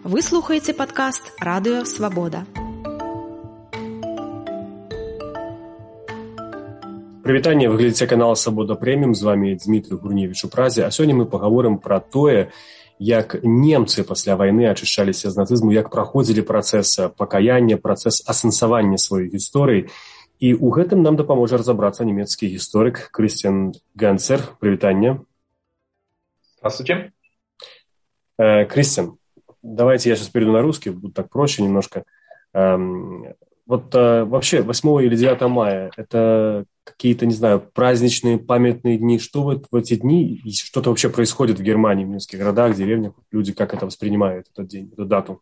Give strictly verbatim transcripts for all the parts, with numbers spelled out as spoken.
Вы слухаеце падкаст Радыё Свабода. Прывітанне, вы глядзіце канал Свабода Прэміум, з вами Дмітрый Гурневіч у Празе, а сёння мы пагаворым пра тое, як немцы пасля вайны ачышчаліся з нацызму, як праходзілі працэс пакаяння, працэс асэнсавання сваёй гісторыі. І ў гэтым нам дапаможа разабрацца нямецкі гісторык Кристиан Ганцер. Прывітанне. Здравствуйте. Э, Кристиан, давайте я сейчас перейду на русский, будет так проще немножко. Эм, вот э, вообще восьмого или девятого мая – это какие-то, не знаю, праздничные, памятные дни? Что вот в эти дни, что-то вообще происходит в Германии, в немецких городах, деревнях? Люди как это воспринимают, этот день, эту дату?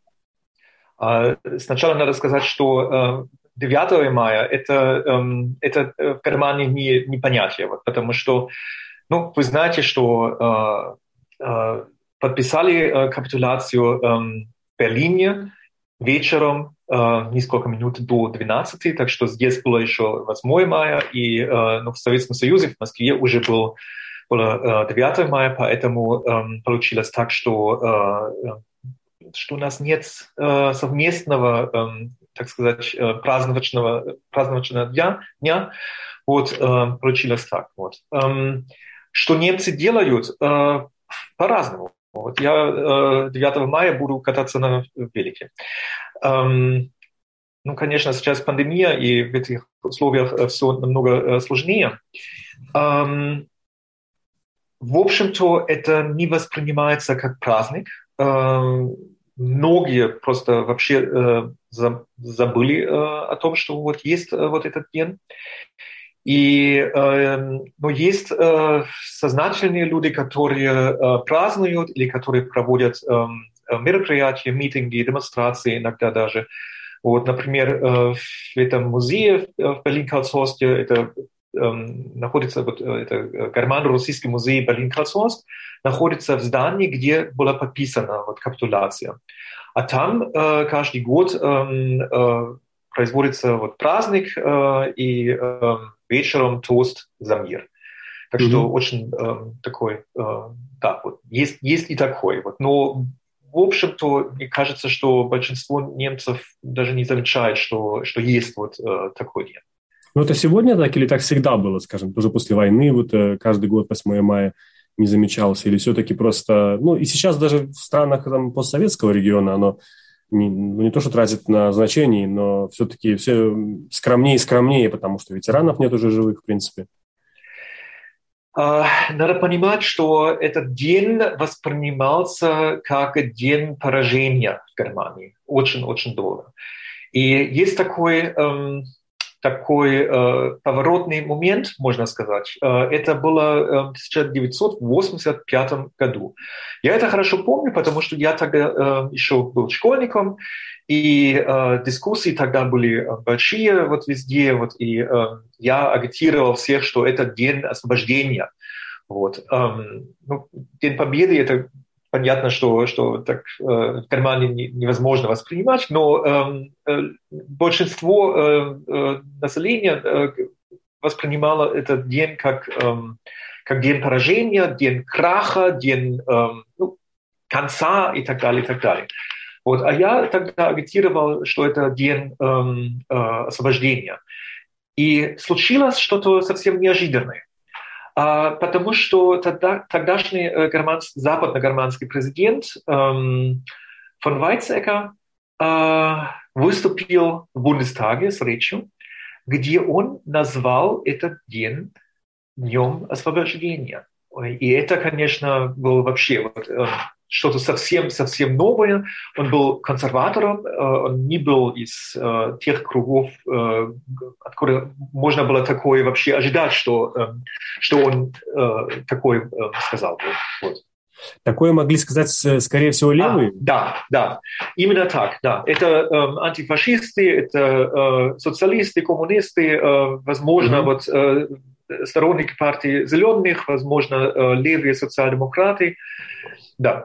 Сначала надо сказать, что девятого мая это, это в Германии не, не понятие, вот, потому что, ну, вы знаете, что э, подписали капитуляцию э, в Берлине вечером, э, несколько минут до двенадцати, так что здесь было еще восьмого мая, и э, ну, в Советском Союзе, в Москве уже был, было э, девятого мая, поэтому э, получилось так, что, э, что у нас нет э, совместного, э, так сказать, э, праздничного, праздничного дня, дня. Вот, э, получилось так. Вот. Э, что немцы делают? Э, по-разному. Вот я э, девятого мая буду кататься на велике. Эм, ну, конечно, сейчас пандемия, и в этих условиях все намного сложнее. Эм, в общем-то, это не воспринимается как праздник. Эм, многие просто вообще э, забыли э, о том, что вот есть э, вот этот день. И, э, но есть э, сознательные люди, которые э, празднуют или которые проводят э, мероприятия, митинги, демонстрации иногда даже. Вот, например, э, в этом музее в Берлин-Карлshorst, это э, находится, вот, это Германо-Российский музей Берлин-Карлshorst, находится в здании, где была подписана вот, капитуляция. А там э, каждый год э, э, производится вот, праздник э, и э, вечером тост за мир. Так mm-hmm. что очень э, такой, э, да, вот, есть, есть и такой. Вот. Но, в общем-то, мне кажется, что большинство немцев даже не замечает, что, что есть вот э, такой день. Ну, это сегодня так или так всегда было, скажем, тоже после войны, вот э, каждый год восьмого мая не замечался, или все-таки просто, ну, и сейчас даже в странах там, постсоветского региона оно Не, ну, не то, что тратит на значение, но все-таки все скромнее и скромнее, потому что ветеранов нет уже живых, в принципе. Надо понимать, что этот день воспринимался как день поражения в Германии. Очень-очень долго. И есть такой, эм, такой э, поворотный момент, можно сказать. Э, это было в тысяча девятьсот восемьдесят пятом году. Я это хорошо помню, потому что я тогда э, еще был школьником, и э, дискуссии тогда были большие вот везде, вот, и э, я агитировал всех, что это день освобождения. Вот. Эм, ну, День Победы — это понятно, что, что так э, в Германии не, невозможно воспринимать, но э, э, большинство э, э, населения э, воспринимало этот день как, э, как день поражения, день краха, день э, ну, конца и так далее, и так далее. Вот. А я тогда агитировал, что это день э, э, освобождения. И случилось что-то совсем неожиданное. А, потому что тогда, тогдашний э, германс, западно-германский президент эм, фон Вайцекер э, выступил в Бундестаге с речью, где он назвал этот день Днем освобождения. И это, конечно, было вообще вот, э, что-то совсем-совсем новое. Он был консерватором, э, он не был из э, тех кругов, э, откуда можно было такое вообще ожидать, что, э, что он э, такое э, сказал. Вот. Такое могли сказать, скорее всего, левые? А, да, да, именно так, да. Это э, антифашисты, это э, социалисты, коммунисты, э, возможно, mm-hmm. вот э, сторонники партии зеленых, возможно, э, левые социал-демократы, да.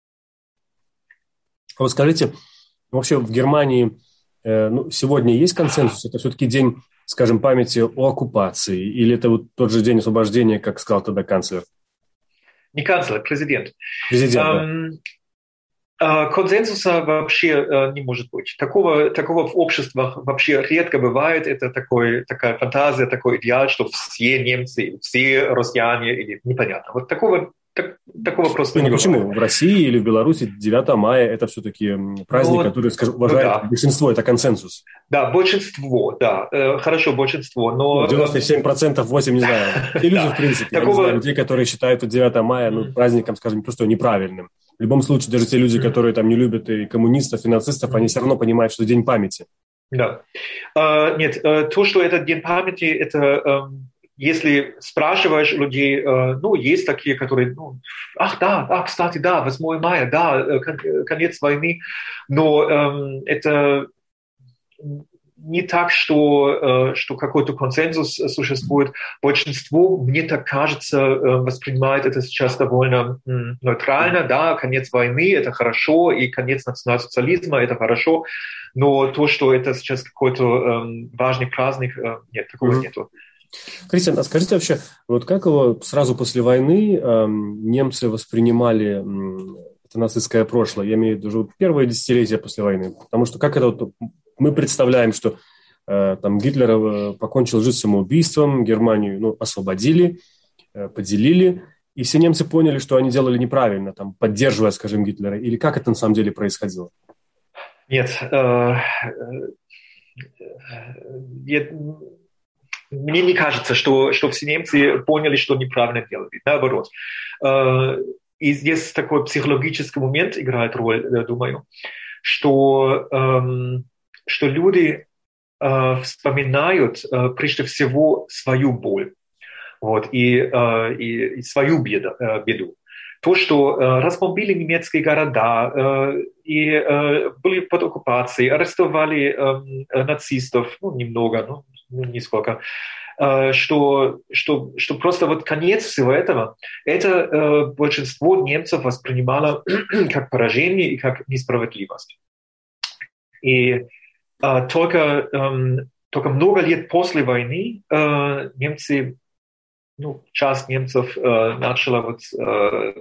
Вот скажите, вообще в Германии э, ну, сегодня есть консенсус? Это все-таки день, скажем, памяти о оккупации? Или это вот тот же день освобождения, как сказал тогда канцлер? Не канцлер, президент. Президент, эм, да. Консенсуса вообще не может быть. Такого, такого в обществах вообще редко бывает. Это такой, такая фантазия, такой идеал, что все немцы, все россияне, или непонятно. Вот такого, так, такого просто не, не почему? бывает. В России или в Беларуси девятое мая – это все-таки праздник, ну, который, скажем, уважает ну, да. большинство, это консенсус. Да, большинство, да. Э, хорошо, большинство, но... девяносто семь процентов, восемь процентов, не знаю. Те люди, в принципе, я не знаю, людей, которые считают девятое мая ну, праздником, скажем, просто неправильным. В любом случае, даже те люди, которые там не любят и коммунистов, и нацистов, они все равно понимают, что День памяти. Да. Uh, нет, uh, то, что это День памяти, это, uh, если спрашиваешь людей, uh, ну, есть такие, которые, ну, ах, да, ах, кстати, да, восьмое мая, да, конец войны, но um, это не так, что, что какой-то консенсус существует. Большинство, мне так кажется, воспринимает это сейчас довольно нейтрально. Да, конец войны – это хорошо, и конец национал-социализма – это хорошо, но то, что это сейчас какой-то важный праздник, нет, такого mm-hmm. нету. Кристиан, а скажите вообще, вот как его сразу после войны немцы воспринимали это нацистское прошлое? Я имею в виду первое десятилетие после войны, потому что как это вот мы представляем, что э, там Гитлер э, покончил жизнь самоубийством, Германию ну, освободили, э, поделили, и все немцы поняли, что они делали неправильно, там, поддерживая, скажем, Гитлера. Или как это на самом деле происходило? Нет. Э, э, мне не кажется, что, что все немцы поняли, что неправильно делали. Наоборот. Э, и здесь такой психологический момент играет роль, я думаю, что... Э, что люди э, вспоминают э, прежде всего свою боль вот, и, э, и, и свою беду, э, беду. То, что э, разбомбили немецкие города, э, и э, были под оккупацией, арестовали э, нацистов, ну, немного, ну, нисколько, э, что, что, что просто вот конец всего этого, это э, большинство немцев воспринимало как поражение и как несправедливость. И Uh, только, um, только много лет после войны uh, немцы, ну, часть немцев uh, начала вот, uh,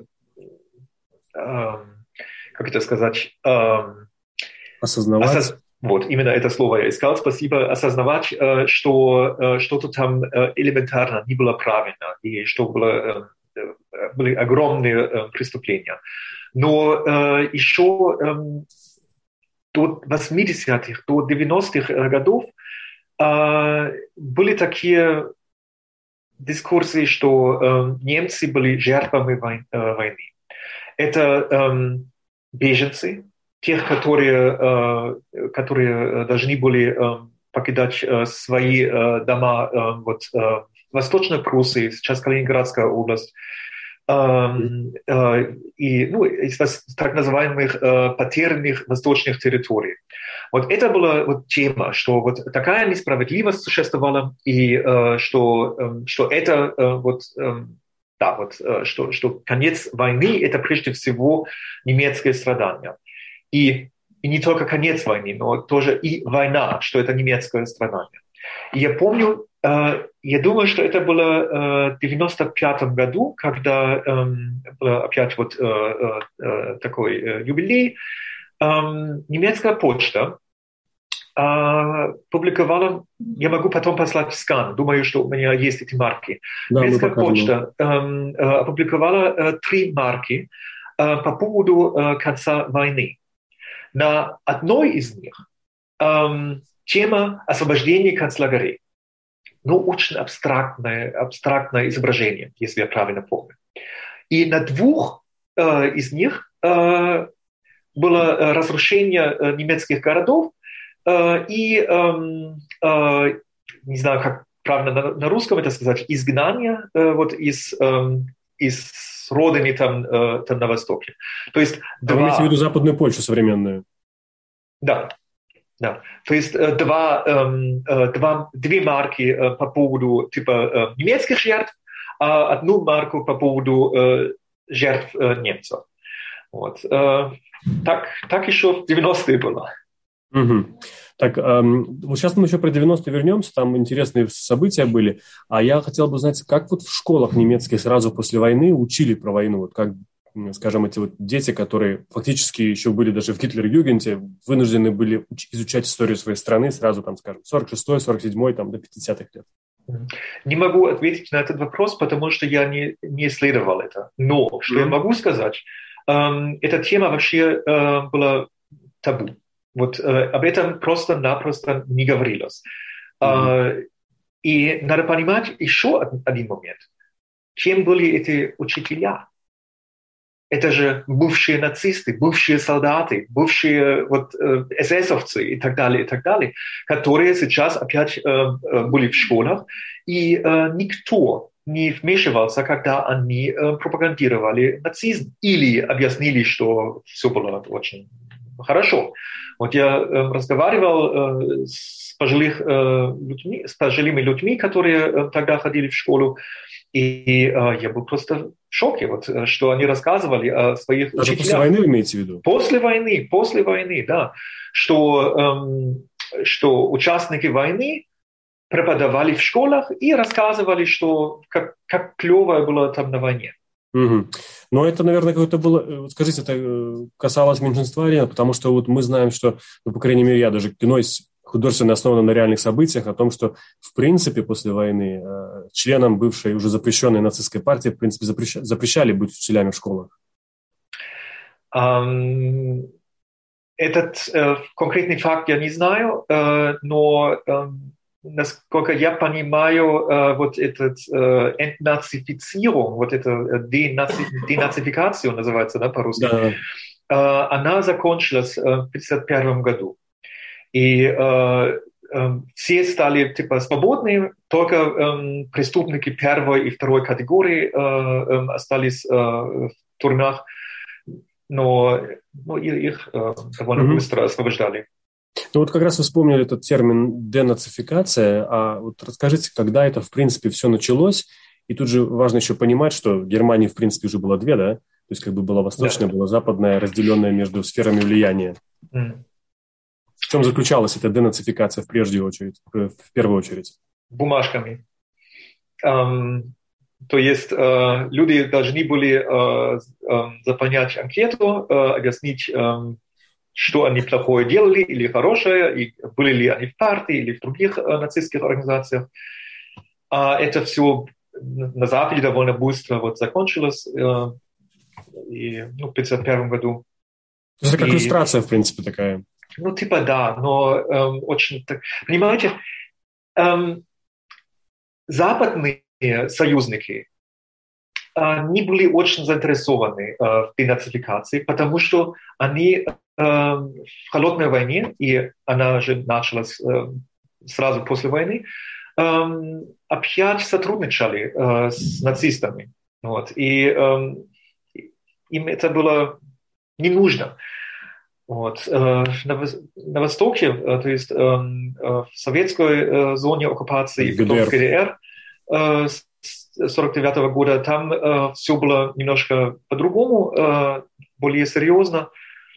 uh, как это сказать, uh, осознавать. Осоз... Вот, именно это слово я искал, спасибо, осознавать, uh, что uh, что-то там uh, элементарно не было правильно, и что было, uh, были огромные uh, преступления. Но uh, еще... Um, до восьмидесятых, до девяностых годов э, были такие дискурсы, что э, немцы были жертвами вой, э, войны. Это э, беженцы, тех, которые, э, которые должны были э, покидать э, свои э, дома э, вот, э, в Восточной Пруссии, сейчас Калининградская область, Uh, uh, и ну, из так называемых uh, потерянных восточных территорий. Вот это была вот тема, что вот такая несправедливость существовала, и uh, что, um, что это uh, вот, um, да, вот, uh, что, что конец войны – это прежде всего немецкие страдания. И, и не только конец войны, но тоже и война, что это немецкое страдание. И я помню, Uh, я думаю, что это было uh, в девяносто пятом году, когда um, был опять вот uh, uh, такой uh, юбилей. Um, немецкая почта uh, публиковала, я могу потом послать скан, думаю, что у меня есть эти марки. Да, немецкая почта um, uh, опубликовала uh, три марки uh, по поводу uh, конца войны. На одной из них um, тема освобождения концлагерей. Ну, очень абстрактное, абстрактное изображение, если я правильно помню. И на двух э, из них э, было разрушение э, немецких городов э, и, э, э, не знаю, как правильно на, на русском это сказать, изгнание э, вот из, э, из родины там, э, там на Востоке. То есть а два... Вы имеете в виду Западную Польшу современную? Да. Да. То есть два, э, два, две марки э, по поводу типа э, немецких жертв, а одну марку по поводу э, жертв э, немцев. Вот. Э, так, так еще в девяностые было. Угу. Так, эм, вот сейчас мы еще про девяностые вернемся, там интересные события были, а я хотел бы узнать, как вот в школах немецких сразу после войны учили про войну, вот как скажем, эти вот дети, которые фактически еще были даже в Гитлер-Югенде, вынуждены были изучать историю своей страны сразу, там, скажем, сорок шестой, сорок седьмой, там, до пятидесятых лет? Не могу ответить на этот вопрос, потому что я не, не исследовал это. Но, что mm-hmm. я могу сказать, эм, эта тема вообще э, была табу. Вот э, об этом просто-напросто не говорилось. Mm-hmm. Э, и надо понимать еще один момент. Кем были эти учителя? Это же бывшие нацисты, бывшие солдаты, бывшие вот, э, эсэсовцы и так далее, и так далее, которые сейчас опять э, были в школах, и э, никто не вмешивался, когда они э, пропагандировали нацизм или объяснили, что все было очень хорошо. Вот я э, разговаривал э, с, пожилых, э, людьми, с пожилыми людьми, которые э, тогда ходили в школу, и э, я был просто в шоке, вот, что они рассказывали о своих Даже учителях. После войны имеете в виду? После войны, после войны, да. Что, эм, что участники войны преподавали в школах и рассказывали, что как, как клево было там на войне. Угу. Но это, наверное, какое-то было... Скажите, это касалось меньшинства, потому что вот мы знаем, что, ну, по крайней мере, я даже кино есть художественно основано на реальных событиях, о том, что, в принципе, после войны э, членам бывшей, уже запрещенной нацистской партии, в принципе, запрещали, запрещали быть учителями в школах. Um, этот э, конкретный факт я не знаю, э, но, э, насколько я понимаю, э, вот этот э, энтнацифицирование, вот эта денаци, денацификация называется, да, по-русски, да. э, она закончилась э, в тысяча девятьсот пятьдесят первом году. И э, э, все стали типа свободны, только э, преступники первой и второй категории э, э, остались э, в тюрьмах, но ну, их э, довольно mm-hmm. быстро освобождали. Ну вот как раз вы вспомнили этот термин денацификация, а вот расскажите, когда это в принципе все началось, и тут же важно еще понимать, что Германии в принципе уже было две, да? То есть как бы была восточная, да. была западная, разделенная между сферами влияния. Mm. В чем заключалась эта денацификация в прежде очередь, в первую очередь? Бумажками. Um, то есть uh, люди должны были uh, uh, заполнять анкету, uh, объяснить, um, что они плохое делали или хорошее, и были ли они в партии или в других uh, нацистских организациях. Uh, это все на Западе довольно быстро вот, закончилось uh, и, ну, в пятьдесят первом году. То есть это как и... иллюстрация, в принципе, такая. Ну, типа, да, но эм, очень... Так, понимаете, эм, западные союзники э, не были очень заинтересованы э, в денацификации, потому что они э, в холодной войне, и она же началась э, сразу после войны, э, опять сотрудничали э, с нацистами. Вот, и э, им это было не нужно. Вот. На, на Востоке, то есть в советской зоне оккупации, в ГДР с сорок девятого года, там все было немножко по-другому, более серьезно.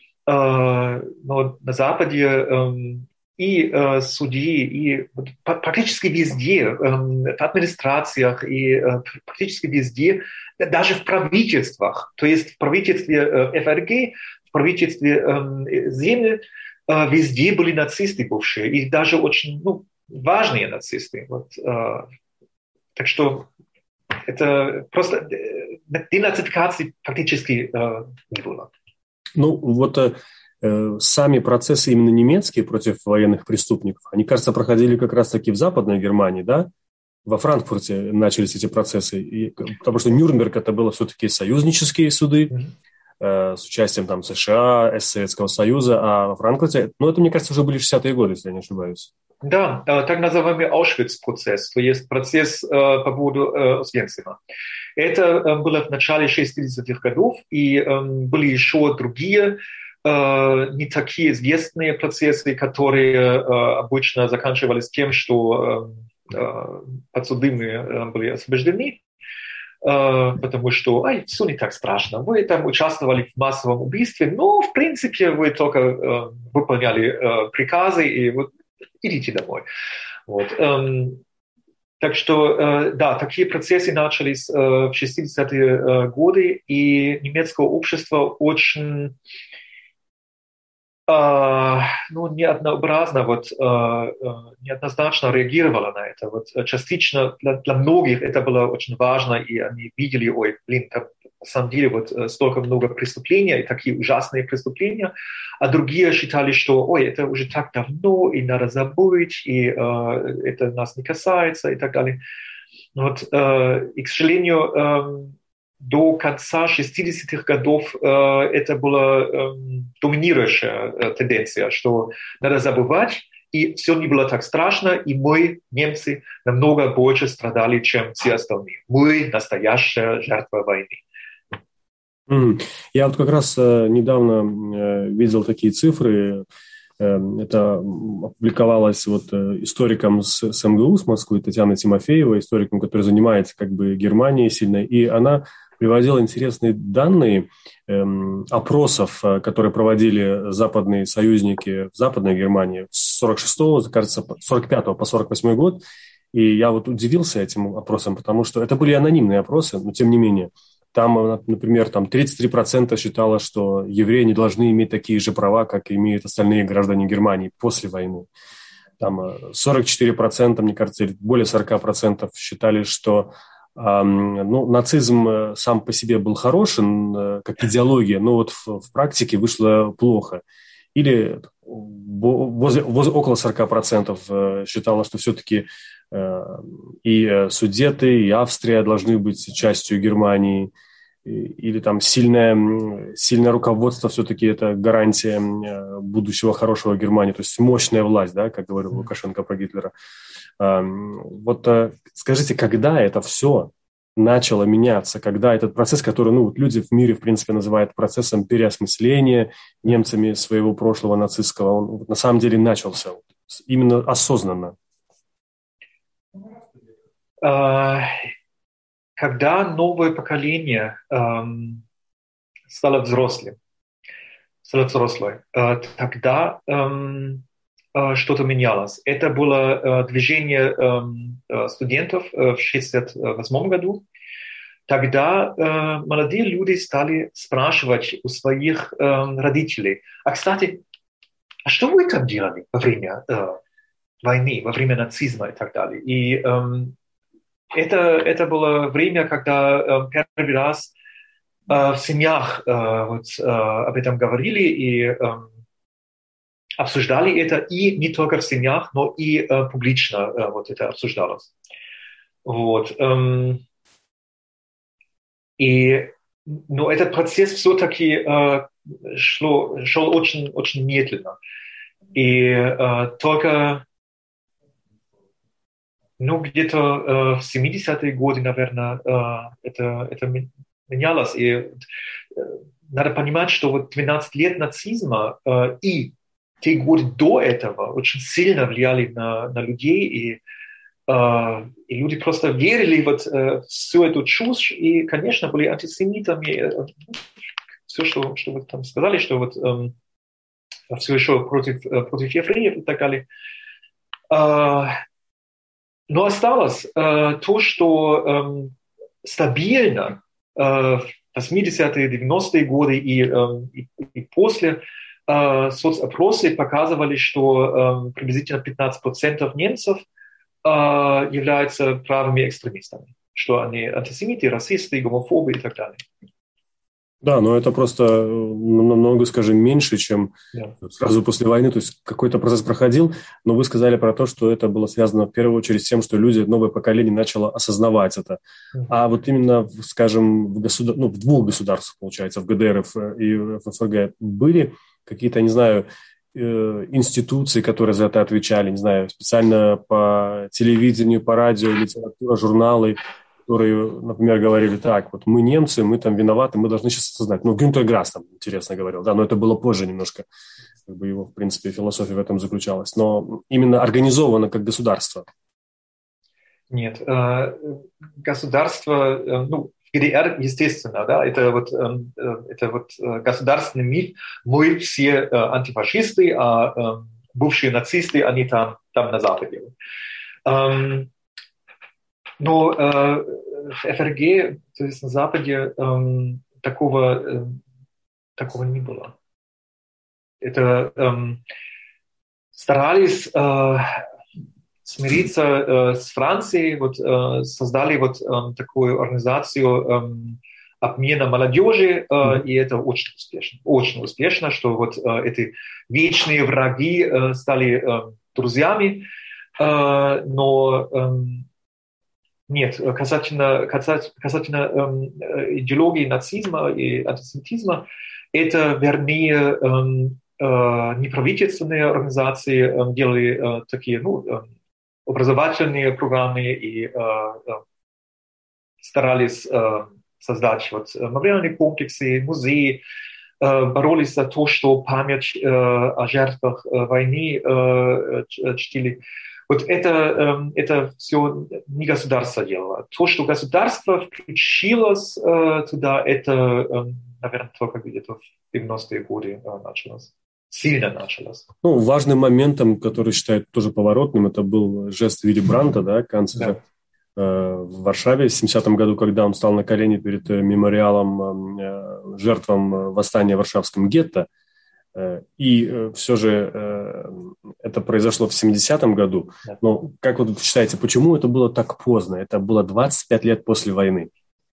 Но на Западе и судьи, и практически везде, в администрациях и практически везде, даже в правительствах, то есть в правительстве ФРГ, в правительстве э, земли э, везде были нацисты бывшие, и даже очень ну, важные нацисты. Вот, э, так что это просто денацификации практически э, не было. Ну, вот э, сами процессы именно немецкие против военных преступников, они, кажется, проходили как раз-таки в Западной Германии, да? Во Франкфурте начались эти процессы, и, потому что Нюрнберг это было все-таки союзнические суды, mm-hmm. с участием там США, Советского Союза, а во Франкфурте, ну, это, мне кажется, уже были шестидесятые годы, если я не ошибаюсь. Да, так называемый Auschwitz-процесс, то есть процесс по поводу Освенцима. Это было в начале шестидесятых годов, и были еще другие, не такие известные процессы, которые обычно заканчивались тем, что подсудимые были освобождены, потому что ай, все не так страшно. Вы там участвовали в массовом убийстве, но, в принципе, вы только э, выполняли э, приказы, и вот идите домой. Вот. Эм, Так что, да, такие процессы начались в шестидесятые годы, и немецкое общество очень, ну, неоднообразно, вот, неоднозначно реагировало на это. Вот частично для, для многих это было очень важно, и они видели, ой, блин, там, на самом деле вот столько много преступлений, и такие ужасные преступления, а другие считали, что, ой, это уже так давно, и надо забыть, и э, это нас не касается, и так далее. Вот, э, и, к сожалению, э, до конца шестидесятых годов э, это была э, доминирующая э, тенденция, что надо забывать, и все не было так страшно, и мы, немцы, намного больше страдали, чем все остальные. Мы настоящая жертва войны. Mm. Я вот как раз э, недавно э, видел такие цифры. Э, это опубликовалось вот э, историком с, с эм гэ у, с Москвы, Татьяной Тимофеевой, историком, который занимается как бы Германией сильно, и она приводила интересные данные э, опросов, э, которые проводили западные союзники в Западной Германии с сорок шестого, кажется, сорок пятого по сорок восьмой год. И я вот удивился этим опросам, потому что это были анонимные опросы, но тем не менее. Там, например, там тридцать три процента считало, что евреи не должны иметь такие же права, как имеют остальные граждане Германии после войны. Там сорок четыре процента, мне кажется, или более сорок процентов считали, что ну, нацизм сам по себе был хорошен, как идеология, но вот в, в практике вышло плохо. Или возле, возле, около сорок процентов считало, что все-таки и Судеты, и Австрия должны быть частью Германии, или там сильное, сильное руководство все-таки это гарантия будущего хорошего Германии, то есть мощная власть, да, как говорил Лукашенко про Гитлера. Вот скажите, когда это все начало меняться, когда этот процесс, который ну, люди в мире, в принципе, называют процессом переосмысления немцами своего прошлого нацистского, он на самом деле начался именно осознанно? Когда новое поколение эм, стало взрослым, стало взрослым, э, тогда эм, э, что-то менялось. Это было э, движение э, студентов э, в шестьдесят восьмом году. Тогда э, молодые люди стали спрашивать у своих э, родителей, а, кстати, а что вы там делали во время э, войны, во время нацизма и так далее? И эм, Это, это было время, когда э, первый раз э, в семьях э, вот, э, об этом говорили и э, обсуждали это, и не только в семьях, но и э, публично э, вот это обсуждалось. Вот. Эм, и, но этот процесс все-таки э, шло, шел очень, очень медленно. И э, только Ну, где-то э, в семидесятые годы, наверное, э, это, это менялось. И э, надо понимать, что вот двенадцать лет нацизма э, и те годы до этого очень сильно влияли на, на людей, и, э, и люди просто верили вот, э, в всю эту чушь, и, конечно, были антисемитами. Э, все, что, что вы там сказали, что вот э, все еще против, против евреев и так далее. Э, Но осталось э, то, что э, стабильно э, в восьмидесятые, девяностые годы и, э, и, и после э, соцопросы показывали, что э, приблизительно пятнадцать процентов немцев э, являются правыми экстремистами, что они антисемиты, расисты, гомофобы и так далее. Да, но это просто намного, скажем, меньше, чем yeah. сразу после войны. То есть какой-то процесс проходил, но вы сказали про то, что это было связано в первую очередь с тем, что люди, новое поколение начало осознавать это. Mm-hmm. А вот именно, скажем, в, государ... ну, в двух государствах, получается, в гэ дэ эр и в эф эс гэ, были какие-то, не знаю, институции, которые за это отвечали, не знаю, специально по телевидению, по радио, литература, журналы, которые, например, говорили так, вот мы немцы, мы там виноваты, мы должны сейчас осознать. Ну, Гюнтер Грасс там интересно говорил, да, но это было позже немножко, как бы его, в принципе, философия в этом заключалась. Но именно организовано как государство. Нет, государство, ну, в гэ дэ эр, естественно, да, это вот, это вот государственный миф, мы все антифашисты, а бывшие нацисты, они там, там на Западе. Но э, в эф эр гэ, то есть на Западе, э, такого, э, такого не было. Это э, старались э, смириться э, с Францией, вот, э, создали вот э, такую организацию э, обмена молодежи, э, mm-hmm. и это очень успешно. Очень успешно, что вот э, эти вечные враги э, стали э, друзьями, э, но э, нет, касательно, касательно э, идеологии нацизма и антисемитизма, это вернее э, э, неправительственные организации э, делали э, такие, ну, э, образовательные программы и э, э, старались э, создать вот мемориальные комплексы, музеи, э, боролись за то, что память э, о жертвах э, войны э, чтили. Вот это, э, это все не государство делало. То, что государство включилось э, туда, это, э, наверное, только где-то в девяностые годы э, началось. Сильно началось. Ну, важным моментом, который считают тоже поворотным, это был жест Вилли Брандта, да, канцлера, да. э, в Варшаве в семидесятом году, когда он встал на колени перед э, мемориалом э, жертвам восстания в Варшавском гетто. Э, и э, все же э, это произошло в семидесятом году. Да. Но как вы считаете, почему это было так поздно? Это было двадцать пять лет после войны.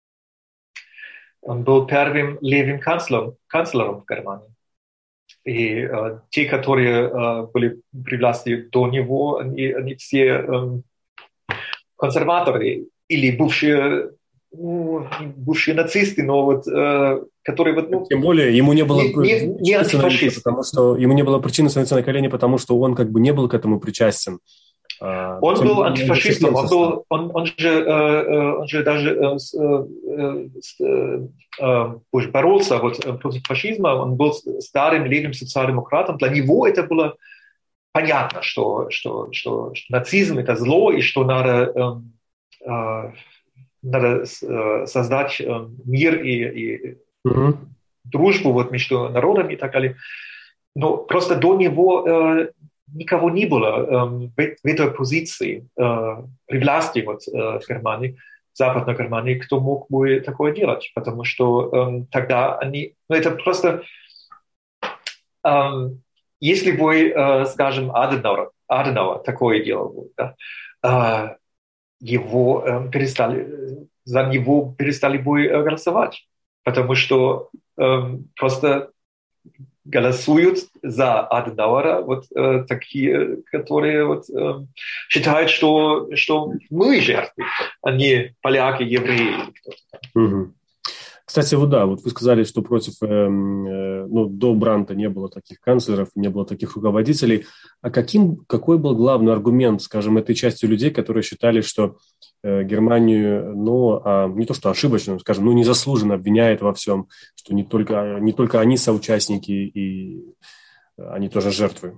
Он был первым левым канцлером, канцлером в Германии. И э, те, которые э, были при власти до него, они, они все э, консерваторы или бывшие, ну, бывшие нацисты, но вот, э, которые вот, ну, тем более ему не было не, не, не антифашисты, потому что ему не было причины становиться на колени, потому что он как бы не был к этому причастен. Он тем, был антифашистом, он, был, он, он, же, э, он же даже э, э, э, боролся вот, против фашизма, он был старым левым социал-демократом. Для него это было понятно, что, что, что, что нацизм – это зло, и что надо, э, э, надо создать мир и, и mm-hmm. дружбу вот, между народами и так далее. Но просто до него э, никого не было э, в, в этой позиции э, при власти вот, э, в Германии, в Западной Германии, кто мог бы такое делать, потому что э, тогда они, ну это просто, э, если бы, э, скажем, Аденауэр, Аденауэр такое делал, да, э, его э, перестали, за него перестали бы голосовать, потому что э, просто голосуют за Аденауэра вот э, такие, которые вот, э, считают, что, что мы жертвы, а не поляки, евреи или кто-то. Угу. Кстати, вот да, вот вы сказали, что против, э, э, ну, до Брандта не было таких канцлеров, не было таких руководителей. А каким, какой был главный аргумент, скажем, этой части людей, которые считали, что э, Германию, ну, а, не то что ошибочно, скажем, ну, незаслуженно обвиняет во всем, что не только, не только они соучастники, и они тоже жертвы?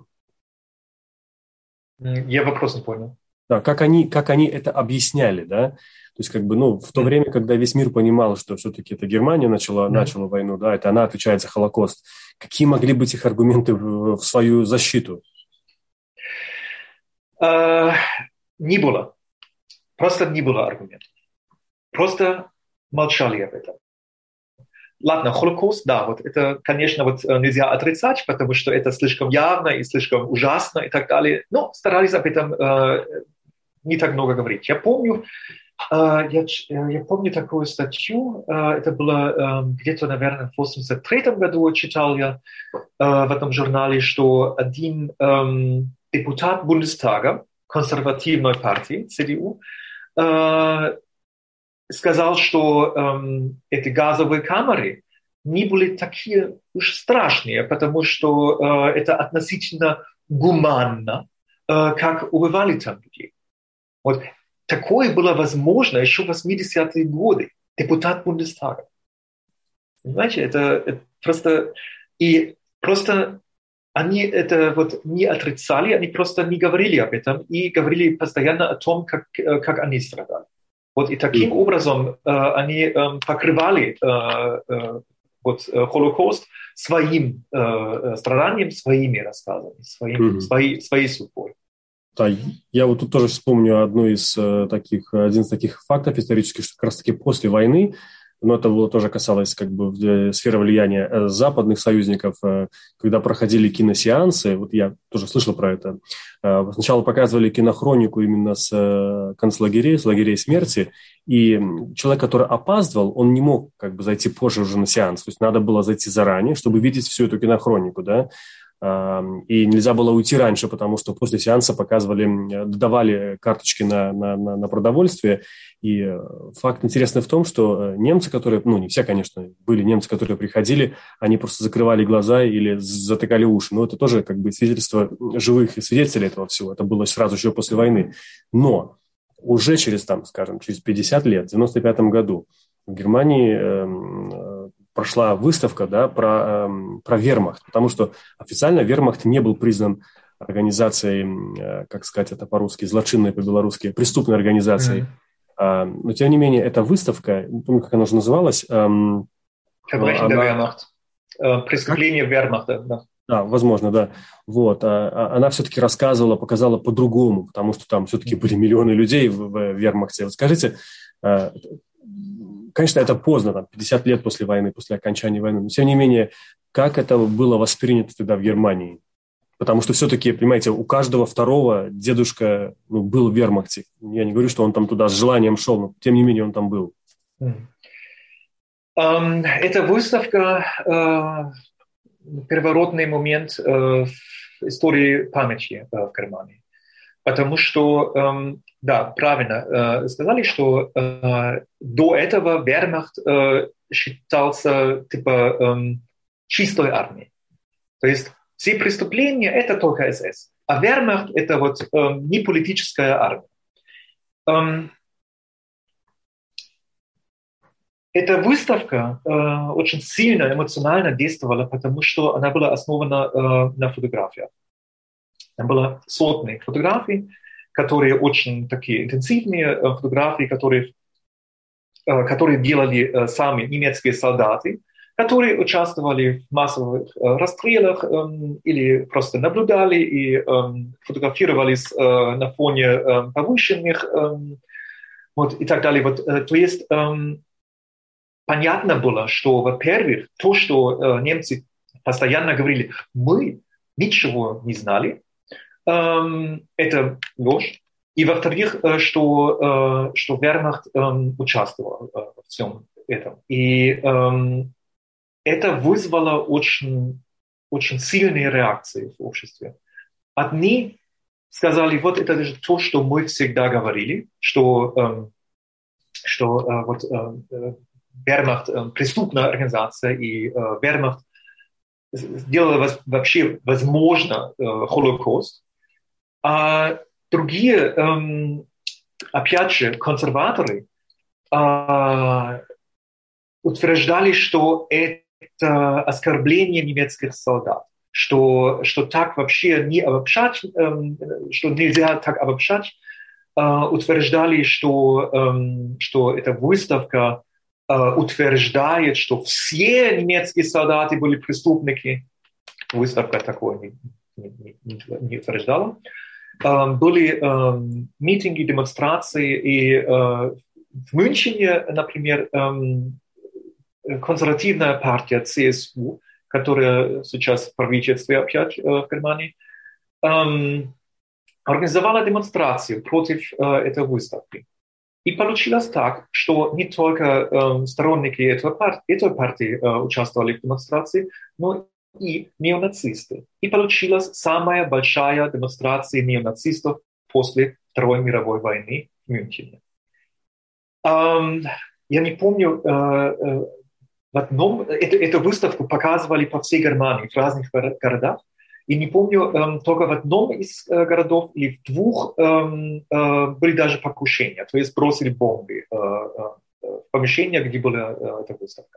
Я вопрос не понял. Да, как они, как они это объясняли, да? То есть, как бы, ну, в то mm. время, когда весь мир понимал, что все-таки это Германия начала, mm. начала войну, да, это она отвечает за Холокост, какие могли быть их аргументы в, в свою защиту? Uh, не было. Просто не было аргументов. Просто молчали об этом. Ладно, Холокост, да, вот это, конечно, вот нельзя отрицать, потому что это слишком явно и слишком ужасно и так далее. Но старались об этом uh, не так много говорить. Я помню, Uh, я, я помню такую статью, uh, это было um, где-то, наверное, в восемьдесят третьем году читал я uh, в этом журнале, что один um, депутат Бундестага консервативной партии, цэ дэ у, uh, сказал, что um, эти газовые камеры не были такие уж страшные, потому что uh, это относительно гуманно, uh, как убивали там людей. Вот. Такое было возможно еще в восьмидесятые годы. Депутат Бундестага. Понимаете, это, это просто... И просто они это вот не отрицали, они просто не говорили об этом и говорили постоянно о том, как, как они страдали. Вот и таким mm. образом э, они э, покрывали э, э, вот, э, Холокост своим э, страданием, своими рассказами, своим, mm. своей, своей судьбой. Да, я вот тут тоже вспомню одну из таких, один из таких фактов исторических, что как раз-таки после войны, но это было тоже касалось как бы сферы влияния западных союзников, когда проходили киносеансы, вот я тоже слышал про это, сначала показывали кинохронику именно с концлагерей, с лагерей смерти, и человек, который опаздывал, он не мог как бы зайти позже уже на сеанс, то есть надо было зайти заранее, чтобы видеть всю эту кинохронику, да, и нельзя было уйти раньше, потому что после сеанса показывали, давали карточки на, на, на продовольствие. И факт интересный в том, что немцы, которые, ну не все, конечно, были немцы, которые приходили, они просто закрывали глаза или затыкали уши. Но это тоже как бы свидетельство живых свидетелей этого всего. Это было сразу еще после войны. Но уже через, там, скажем, через пятьдесят лет, в девяносто пятом году в Германии э, прошла выставка, да, про, э, про вермахт, потому что официально вермахт не был признан организацией, э, как сказать это по-русски, злочинной по-белорусски, преступной организацией. Mm-hmm. Э, но, тем не менее, эта выставка, не помню, как она уже называлась. Э, Verbrechen der Wehrmacht. Э, преступление вермахта, да. Да, возможно, да. Вот. А, она все-таки рассказывала, показала по-другому, потому что там все-таки были миллионы людей в, в вермахте. Вот скажите, э, конечно, это поздно, там, пятьдесят лет после войны, после окончания войны, но, тем не менее, как это было воспринято тогда в Германии? Потому что все-таки, понимаете, у каждого второго дедушка ну, был в вермахте. Я не говорю, что он там туда с желанием шел, но, тем не менее, он там был. Um, эта выставка, uh, переворотный момент uh, в истории памяти uh, в Германии. Потому что, um, да, правильно uh, сказали, что uh, до этого вермахт uh, считался типа um, чистой армией. То есть все преступления – это только эс эс. А вермахт – это вот um, не политическая армия. Um, Эта выставка э, очень сильно эмоционально действовала, потому что она была основана э, на фотографиях. Там было сотни фотографий, которые очень такие интенсивные э, фотографии, которые, э, которые делали э, сами немецкие солдаты, которые участвовали в массовых э, расстрелах э, или просто наблюдали и э, фотографировались э, на фоне э, повышенных э, вот, и так далее. Вот, э, то есть э, понятно было, что, во-первых, то, что э, немцы постоянно говорили, мы ничего не знали, эм, это ложь. И, во-вторых, э, что, э, что вермахт э, участвовал э, в всем этом. И э, это вызвало очень, очень сильные реакции в обществе. Одни сказали, вот это же то, что мы всегда говорили, что, э, что э, вот, э, вермахт э, преступная организация, и э, вермахт сделала вообще возможно э, Холокост. А другие, э, опять же, консерваторы э, утверждали, что это оскорбление немецких солдат, что, что так вообще не обобщать, э, что нельзя так обобщать, э, утверждали, что, э, что эта выставка утверждает, что все немецкие солдаты были преступники. Выставка такое не, не, не, не утверждала. Были митинги, демонстрации, и в Мюнхене, например, консервативная партия цэ эс у, которая сейчас в правительстве опять в Германии, организовала демонстрацию против этой выставки. И получилось так, что не только э, сторонники этого пар- этой партии э, участвовали в демонстрации, но и неонацисты. И получилась самая большая демонстрация неонацистов после Второй мировой войны в Мюнхене. Эм, я не помню, э, э, в одном, это, эту выставку показывали по всей Германии, в разных городах. И не помню, э, только в одном из э, городов или в двух э, э, были даже покушения, то есть бросили бомбы э, э, в помещение, где была э, эта выставка.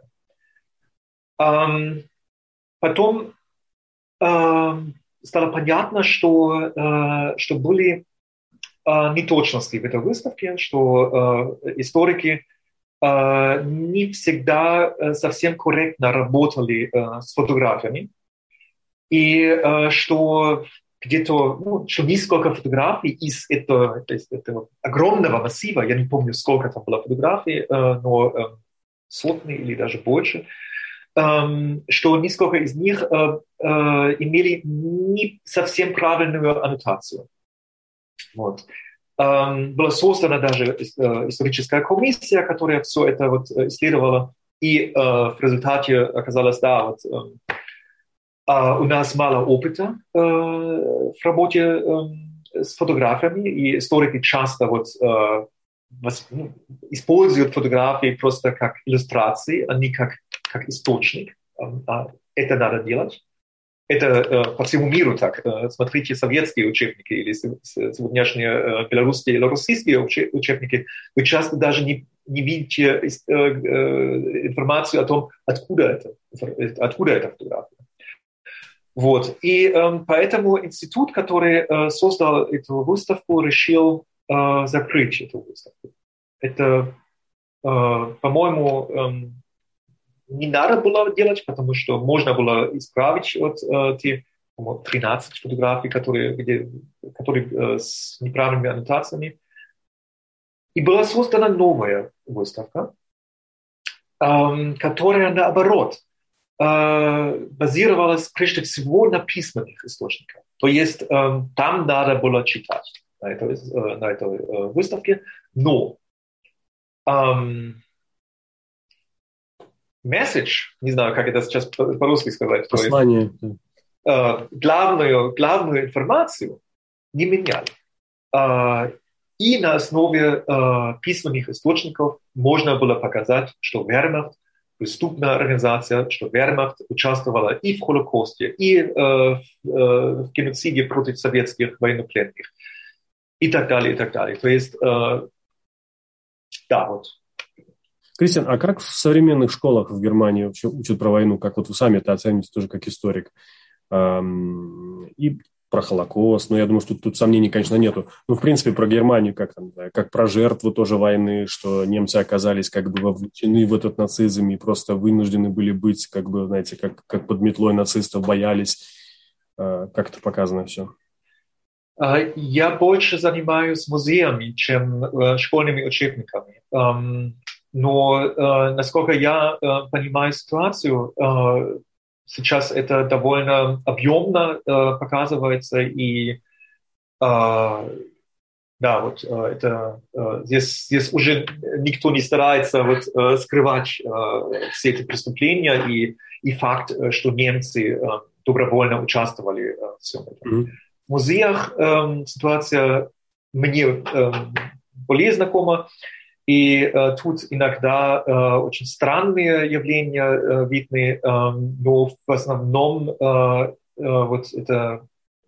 Э, потом э, стало понятно, что, э, что были э, неточности в этой выставке, что э, историки э, не всегда совсем корректно работали э, с фотографиями. И э, что где-то, ну, что несколько фотографий из этого, из этого огромного массива, я не помню, сколько там было фотографий, но сотни или даже больше, что несколько из них имели не совсем правильную аннотацию. Вот. Была создана даже историческая комиссия, которая все это вот исследовала, и в результате оказалось, да, вот, у нас мало опыта в работе с фотографиями, и историки часто вот используют фотографии просто как иллюстрации, а не как, как источник. Это надо делать. Это по всему миру так. Смотрите советские учебники или сегодняшние белорусские или российские учебники. Вы часто даже не, не видите информацию о том, откуда это, откуда эта фотография. Вот. И поэтому институт, который создал эту выставку, решил закрыть эту выставку. Это, по-моему, не надо было делать, потому что можно было исправить вот те тринадцать фотографий, которые, где, которые с неправильными аннотациями. И была создана новая выставка, которая, наоборот, базировалась прежде всего на письменных источниках. То есть там надо было читать на этой, на этой выставке, но месседж, не знаю, как это сейчас по-русски сказать, послание, то есть, э, главную, главную информацию не меняли. Э, и на основе э, письменных источников можно было показать, что Вермахт преступная организация, что Вермахт участвовала и в Холокосте, и э, в, э, в геноциде против советских военнопленных, и так далее, и так далее. То есть, э, да, вот. Кристиан, а как в современных школах в Германии вообще учат про войну? Как вот вы сами это оцените тоже как историк? Эм, и про Холокост, ну, я думаю, что тут, тут сомнений, конечно, нету. Ну, в принципе, про Германию, как там, да, как про жертву тоже войны, что немцы оказались как бы вовлечены в этот нацизм и просто вынуждены были быть, как бы, знаете, как, как под метлой нацистов боялись. Э, как это показано все? Я больше занимаюсь музеями, чем э, школьными учебниками. Эм, но, э, насколько я э, понимаю ситуацию, э, сейчас это довольно объемно э, показывается, и э, да, вот э, это э, здесь, здесь уже никто не старается вот, э, скрывать э, все эти преступления и, и факт, что немцы э, добровольно участвовали э, в всем этом. Mm-hmm. В музеях э, ситуация мне э, более знакома, и э, тут иногда э, очень странные явления э, видны, э, но в основном э, э, вот это, э,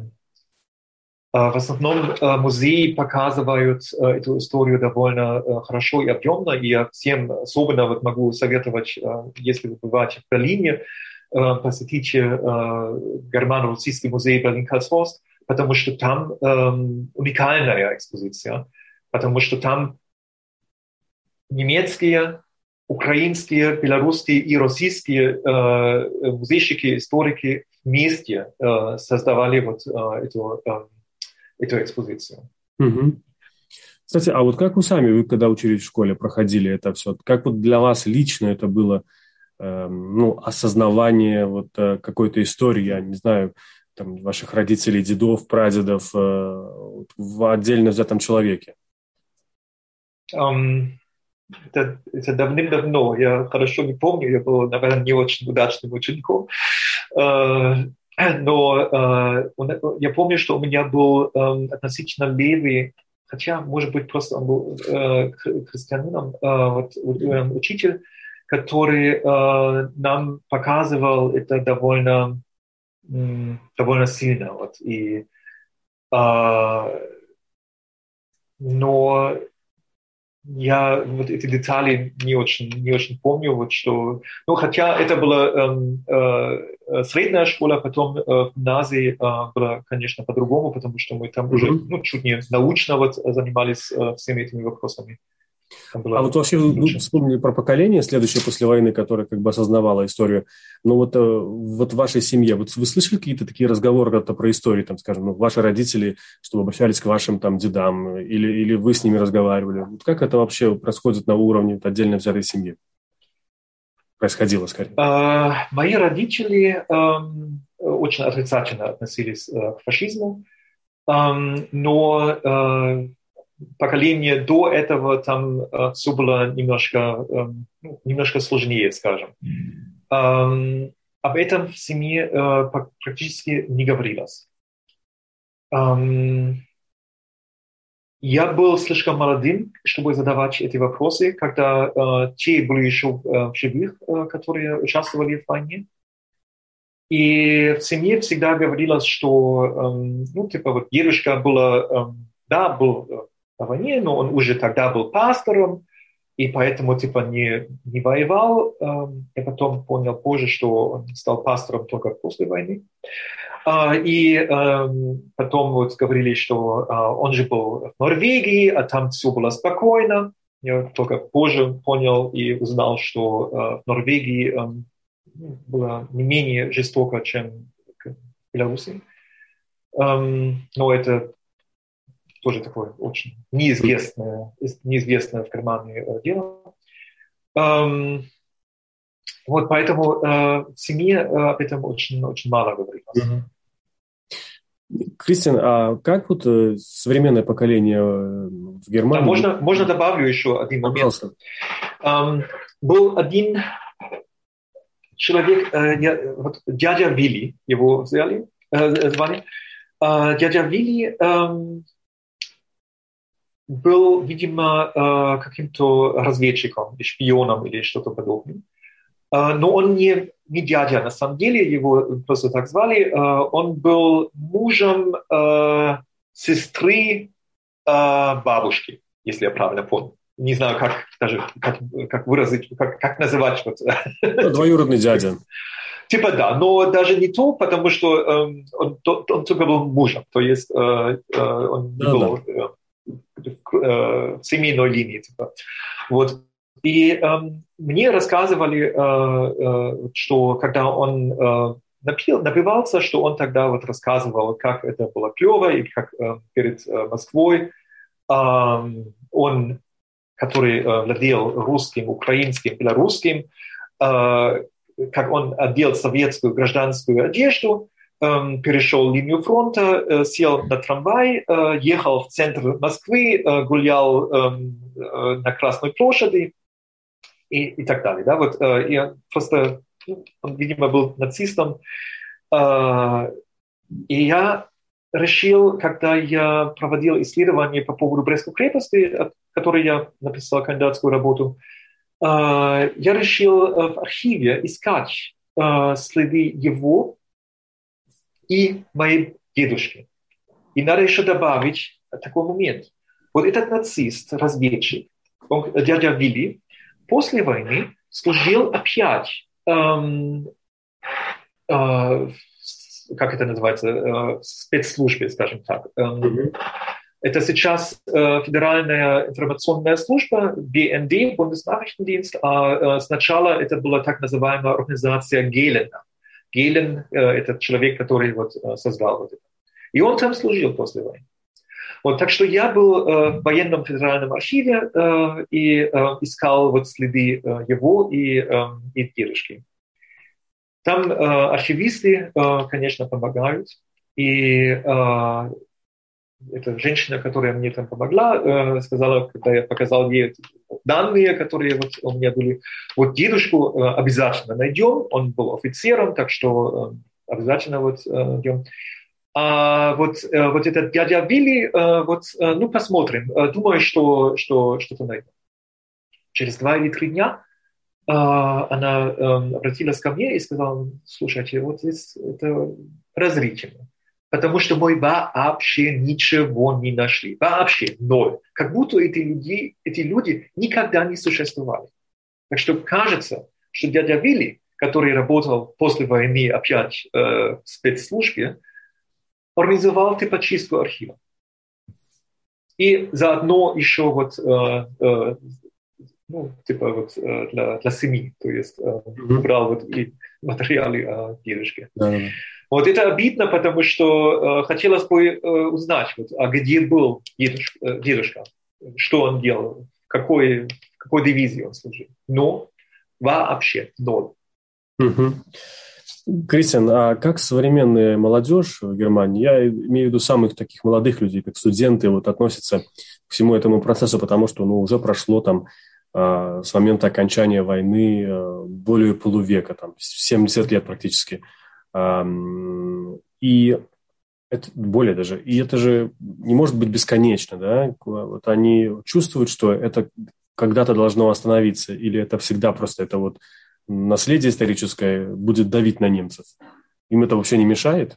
в основном э, музеи показывают э, эту историю довольно э, хорошо и объемно, и я всем особенно вот могу советовать, э, если вы бываете в Берлине, э, посетите э, Германо-Российский музей Берлин-Карlshorst, потому что там э, уникальная экспозиция, потому что там немецкие, украинские, белорусские и российские э, музейщики, историки вместе э, создавали вот э, эту, э, эту экспозицию. Угу. Кстати, а вот как вы сами, вы когда учились в школе, проходили это все? Как вот для вас лично это было, э, ну, осознавание вот э, какой-то истории, я не знаю, там, ваших родителей, дедов, прадедов э, в отдельно взятом человеке? Um... Это, это давным-давно, я хорошо не помню, я был, наверное, не очень удачным учеником, но я помню, что у меня был относительно левый, хотя, может быть, просто он был христианином, вот, учитель, который нам показывал это довольно, довольно сильно. Вот, и, но я вот эти детали не очень, не очень помню, вот что, ну, хотя это была эм, э, средняя школа, потом э, в гимназии э, было, конечно, по-другому, потому что мы там mm-hmm. уже, ну, чуть не научно вот занимались э, всеми этими вопросами. А вот вообще вы вспомнили про поколение, следующее после войны, которое как бы осознавало историю. Ну вот, вот в вашей семье, вот вы слышали какие-то такие разговоры как-то про истории, там, скажем, ну, ваши родители, чтобы обращались к вашим там дедам, или, или вы с ними разговаривали? Вот как это вообще происходит на уровне отдельно взятой семьи? Происходило, скорее. А, мои родители эм, очень отрицательно относились э, к фашизму, эм, но э, поколение до этого там э, все было немножко, э, немножко сложнее, скажем. Эм, об этом в семье э, практически не говорилось. Эм, я был слишком молодым, чтобы задавать эти вопросы, когда э, те были еще э, в живых, э, которые участвовали в войне. И в семье всегда говорилось, что, эм, ну, типа, вот дедушка была, эм, да, был на войне, но он уже тогда был пастором, и поэтому, типа, не, не воевал. Эм, я потом понял позже, что он стал пастором только после войны. Uh, и uh, потом вот говорили, что uh, он же был в Норвегии, а там все было спокойно. Я только позже понял и узнал, что uh, в Норвегии um, было не менее жестоко, чем в Беларуси. Um, но это тоже такое очень неизвестное, неизвестное в кармане дело. Um, вот поэтому uh, в семье uh, об этом очень, очень мало говорилось. Mm-hmm. Кристиан, а как вот современное поколение в Германии... Да, можно, можно добавлю еще один момент. Um, был один человек, uh, я, вот, дядя Вилли, его взяли, uh, звали. Uh, дядя Вилли um, был, видимо, uh, каким-то разведчиком, шпионом или что-то подобное. Uh, но он не, не дядя, на самом деле, его просто так звали. Uh, он был мужем uh, сестры uh, бабушки, если я правильно помню. Не знаю, как даже как, как выразить, как, как называть. Вот. Ну, двоюродный дядя. Типа да, но даже не то, потому что uh, он, он, он только был мужем, то есть uh, uh, он не да, был да. Uh, uh, в семейной линии. Типа. Вот. И э, мне рассказывали, э, э, что когда он э, напил, напивался, что он тогда вот рассказывал, как это было клево, и как э, перед э, Москвой э, он, который э, владел русским, украинским, белорусским, э, как он одел советскую гражданскую одежду, э, перешел линию фронта, э, сел на трамвай, э, ехал в центр Москвы, э, гулял э, э, на Красной площади, И, и так далее. Да? Вот, э, я просто, ну, он, видимо, был нацистом. Э, и я решил, когда я проводил исследование по поводу Брестской крепости, о которой я написал кандидатскую работу, э, я решил в архиве искать э, следы его и моей дедушки. И надо еще добавить такой момент. Вот этот нацист, разведчик, он, дядя Вилли, после войны служил опять, эм, э, как это называется, э, в спецслужбе, скажем так. Эм, mm-hmm. Это сейчас э, Федеральная информационная служба, бэ эн дэ, Bundesnachrichtendienst, а э, сначала это была так называемая организация Гелена. Гелен э, – это человек, который вот, э, создал вот это. И он там служил после войны. Вот, так что я был э, в военном федеральном архиве э, и э, искал вот следы э, его и, э, и дедушки. Там э, архивисты, э, конечно, помогают. И э, эта женщина, которая мне там помогла, э, сказала, когда я показал ей данные, которые вот у меня были, вот дедушку э, обязательно найдем. Он был офицером, так что э, обязательно вот э, найдем. А вот, вот этот дядя Вилли, вот, ну, посмотрим. Думаю, что, что что-то найдем. Через два или три дня она обратилась ко мне и сказала, слушайте, вот здесь это подозрительно, потому что мы вообще ничего не нашли. Вообще ноль. Как будто эти люди, эти люди никогда не существовали. Так что кажется, что дядя Вилли, который работал после войны опять в спецслужбе, организовал типа чистку архива. и заодно еще вот, э, э, ну, типа вот э, для, для семьи, то есть э, mm-hmm. убрал вот и материалы о дедушке. Mm-hmm. Вот это обидно, потому что э, хотелось бы э, узнать, вот, а где был дедушка, э, дедушка, что он делал, в какой, в какой дивизии он служил. Но вообще ноль. Mm-hmm. Кристиан, а как современная молодежь в Германии, я имею в виду самых таких молодых людей, как студенты, вот относятся к всему этому процессу, потому что ну, уже прошло там э, с момента окончания войны э, более полувека, там, семьдесят лет практически. Э, и это более даже. И это же не может быть бесконечно, да? Вот они чувствуют, что это когда-то должно остановиться, или это всегда просто это вот наследие историческое будет давить на немцев. Им это вообще не мешает?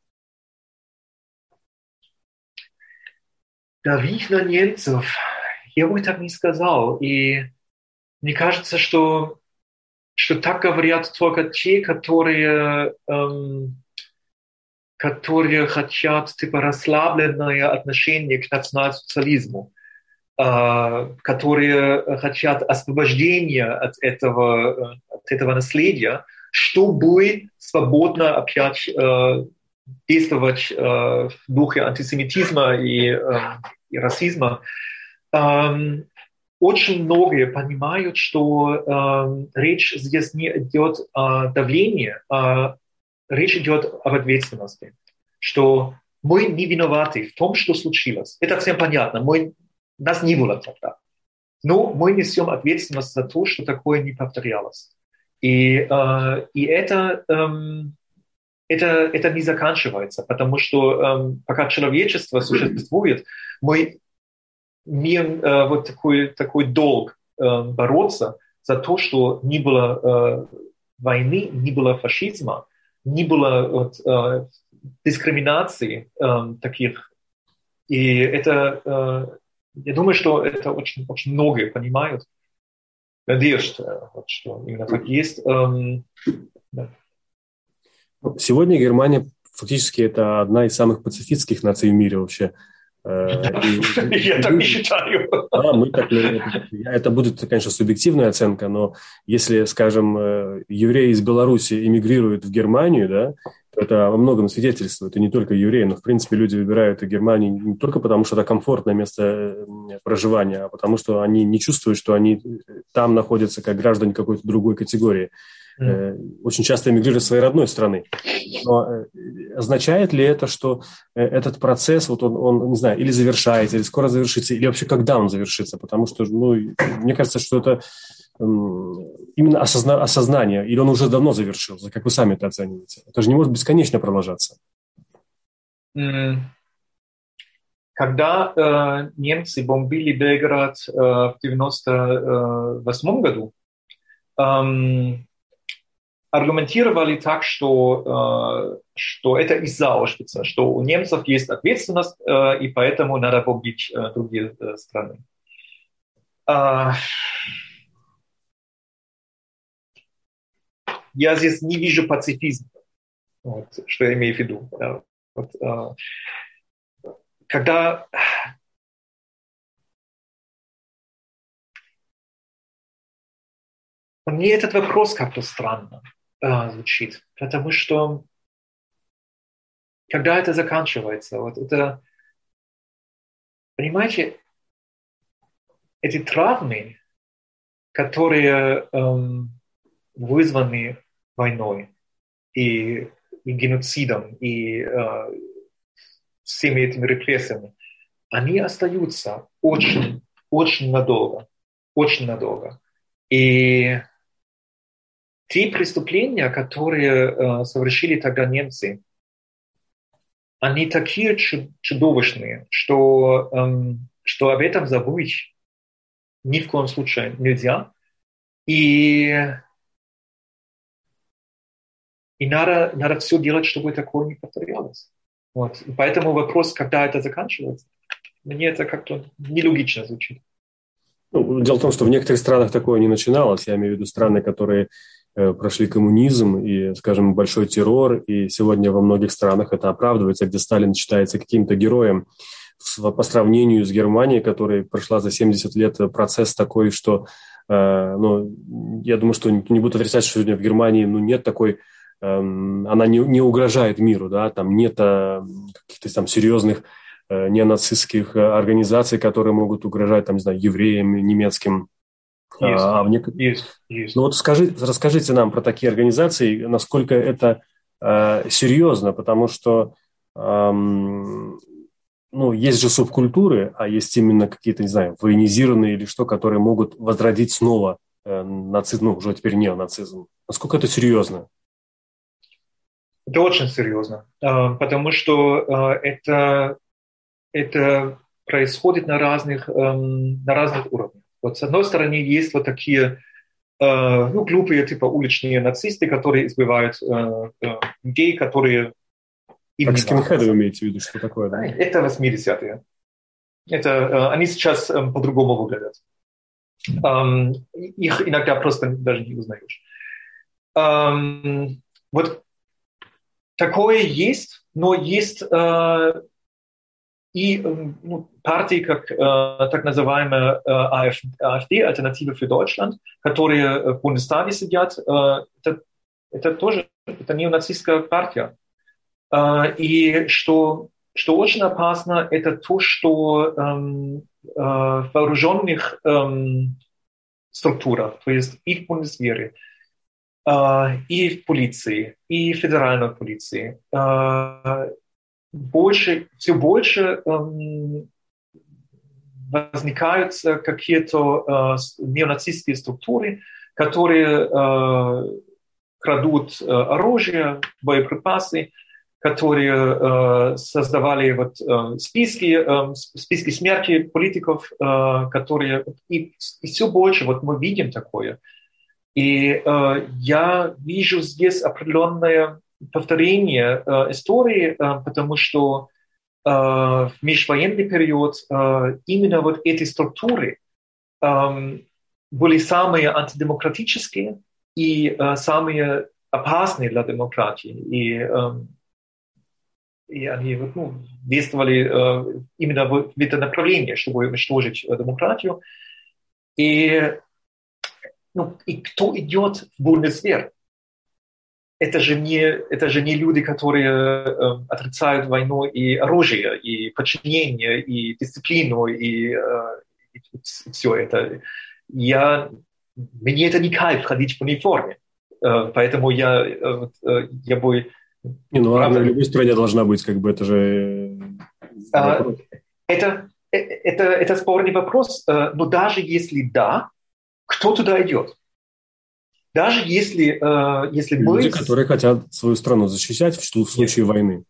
Давить на немцев? Я бы так не сказал. И мне кажется, что, что так говорят только те, которые, эм, которые хотят типа расслабленное отношение к национал-социализму, э, которые хотят освобождения от этого, от этого наследия, чтобы свободно опять э, действовать э, в духе антисемитизма и, э, и расизма. Э, очень многие понимают, что э, речь здесь не идет о давлении, а речь идет об ответственности, что мы не виноваты в том, что случилось. Это всем понятно, мы, нас не было тогда. Но мы несем ответственность за то, что такое не повторялось. И, э, и это, э, это, это не заканчивается, потому что э, пока человечество существует, мы имеем э, вот такой, такой долг э, бороться за то, что не было э, войны, не было фашизма, не было вот, э, дискриминации э, таких. И это, э, я думаю, что это очень, очень многие понимают. Надеюсь, что, вот, что именно так есть. Эм, да. Сегодня Германия фактически это одна из самых пацифистских наций в мире вообще. Я так не считаю. Да, мы так, это будет, конечно, субъективная оценка, но если, скажем, евреи из Беларуси эмигрируют в Германию, да, то это во многом свидетельствует, и не только евреи, но, в принципе, люди выбирают Германию не только потому, что это комфортное место проживания, а потому что они не чувствуют, что они там находятся как граждане какой-то другой категории. Mm. Очень часто эмигрируют из своей родной страны. Но означает ли это, что этот процесс, вот он, он, не знаю, или завершается, или скоро завершится, или вообще когда он завершится? Потому что, ну, мне кажется, что это именно осозна- осознание, или он уже давно завершился, как вы сами это оцениваете? Это же не может бесконечно продолжаться. Mm. Когда э, немцы бомбили Белград э, в девяносто восьмом году, эм, аргументировали так, что, э, что это из-за Аушвица, что у немцев есть ответственность, э, и поэтому надо бомбить э, другие э, страны. Э, я здесь не вижу пацифизма, вот, что я имею в виду. Да. Вот, э, когда... Мне этот вопрос как-то странно э, звучит, потому что когда это заканчивается, вот это, понимаете, эти травмы, которые эм, вызваны войной и, и геноцидом, и э, всеми этими репрессиями, они остаются очень, очень надолго, очень надолго. И те преступления, которые э, совершили тогда немцы, они такие чудовищные, что, эм, что об этом забыть ни в коем случае нельзя. И, и надо, надо все делать, чтобы такое не повторялось. Вот. И поэтому вопрос, когда это заканчивается, мне это как-то нелогично звучит. Ну, дело в том, что в некоторых странах такое не начиналось. Я имею в виду страны, которые э, прошли коммунизм и, скажем, большой террор. И сегодня во многих странах это оправдывается, где Сталин считается каким-то героем. по сравнению с Германией, которая прошла за семьдесят лет процесс такой, что, ну, я думаю, что не буду отрицать, что сегодня в Германии, ну, нет такой, она не, не угрожает миру, да, там нет каких-то там серьезных неонацистских организаций, которые могут угрожать, там, не знаю, евреям, немецким. Есть, а, в не... есть, есть. Ну вот скажи, расскажите нам про такие организации, насколько это э, серьезно, потому что э, ну, есть же субкультуры, а есть именно какие-то, не знаю, военизированные или что, которые могут возродить снова э, нацизм, ну, уже теперь неонацизм. Насколько это серьезно? Это очень серьезно, э, потому что э, это, это происходит на разных, э, на разных уровнях. Вот с одной стороны есть вот такие э, ну, глупые типа уличные нацисты, которые избивают э, э, людей, которые им как не скинхеды вы имеете в виду, что такое? Да? Это восьмидесятые. Это, э, они сейчас э, по-другому выглядят. Эм, их иногда просто даже не узнаешь. Эм, вот такое есть, но есть э, и ну, партии, как э, так называемая э, АфД, Альтернатива für Deutschland, которые в Бундестаге сидят, э, это, это тоже это неонацистская партия. Э, и что, что очень опасно, это то, что эм, э, в вооруженных эм, структурах, то есть и в Бундесвере, э, и в полиции, и в федеральной полиции, э, больше, все больше эм, возникают какие-то э, неонацистские структуры, которые э, крадут э, оружие, боеприпасы, которые э, создавали вот, э, списки, э, списки смерти политиков, э, которые... И, и все больше вот мы видим такое. И э, я вижу здесь определенное повторение э, истории, э, потому что э, в межвоенный период э, именно вот эти структуры э, были самые антидемократические и э, самые опасные для демократии. И, э, и они ну, действовали э, именно в, в это направление, чтобы уничтожить демократию. И, ну, и кто идет в Бундесвер? Это же не, это же не люди, которые э, отрицают войну и оружие, и подчинение, и дисциплину, и, э, и все это. Я, мне это не кайф ходить в униформе. Э, поэтому я, э, я бы... Не, ну армия в любой стране должна быть, как бы, это же... А, это, это, это спорный вопрос, но даже если да, кто туда идет? Даже если, э, если мы... Люди, которые хотят свою страну защищать в случае Нет. войны.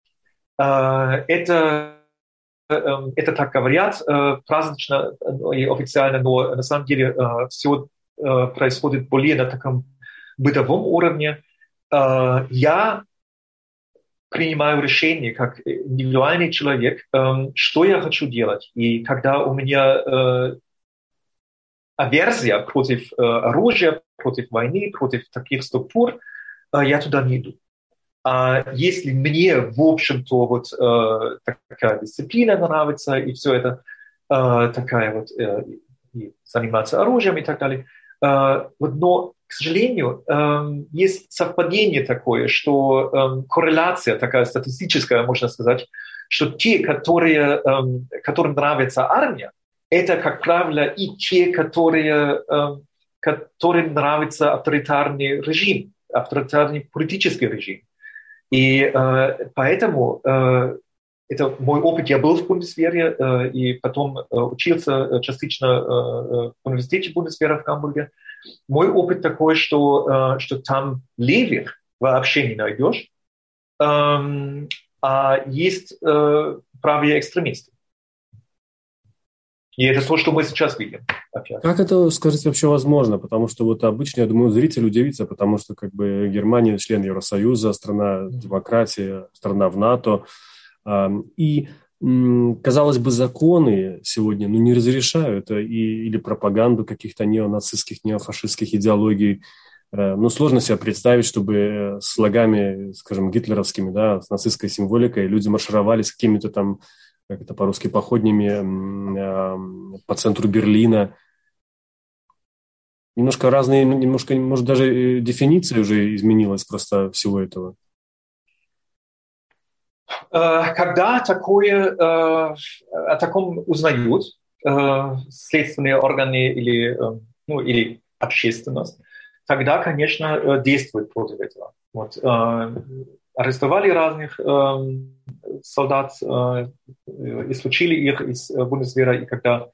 Э, это, э, это так говорят э, празднично и официально, но на самом деле э, все э, происходит более на таком бытовом уровне. Э, я принимаю решение как индивидуальный человек, э, что я хочу делать. И когда у меня... Э, аверсия против э, оружия, против войны, против таких структур, э, я туда не иду. А если мне, в общем-то, вот э, такая дисциплина нравится, и все это, э, такая вот, э, и заниматься оружием и так далее, э, вот, но, к сожалению, э, есть совпадение такое, что э, корреляция такая статистическая, можно сказать, что те, которые, э, которым нравится армия, это, как правило, и те, которые, э, которым нравится авторитарный режим, авторитарный политический режим. И э, поэтому э, это мой опыт. Я был в Бундесвере э, и потом э, учился частично э, в университете Бундесвера в Гамбурге. Мой опыт такой, что, э, что там левых вообще не найдешь, э, а есть э, правые экстремисты. И это то, что мы сейчас видим. Опять. Как это, скажите, вообще возможно? Потому что вот обычно, я думаю, зритель удивится, потому что как бы Германия член Евросоюза, страна демократии, страна в НАТО. И, казалось бы, законы сегодня ну, не разрешают и, или пропаганду каких-то неонацистских, неофашистских идеологий. Ну, сложно себе представить, чтобы с флагами, скажем, гитлеровскими, да, с нацистской символикой люди маршировали с какими-то там как это по-русски, походнями по центру Берлина. Немножко разные, немножко, может, даже дефиниция уже изменилась просто всего этого. Когда такое, о таком узнают следственные органы или, ну, или общественность, тогда, конечно, действует против этого. Вот. Арестовали разных солдат, исключили их из Бундесвера, и когда,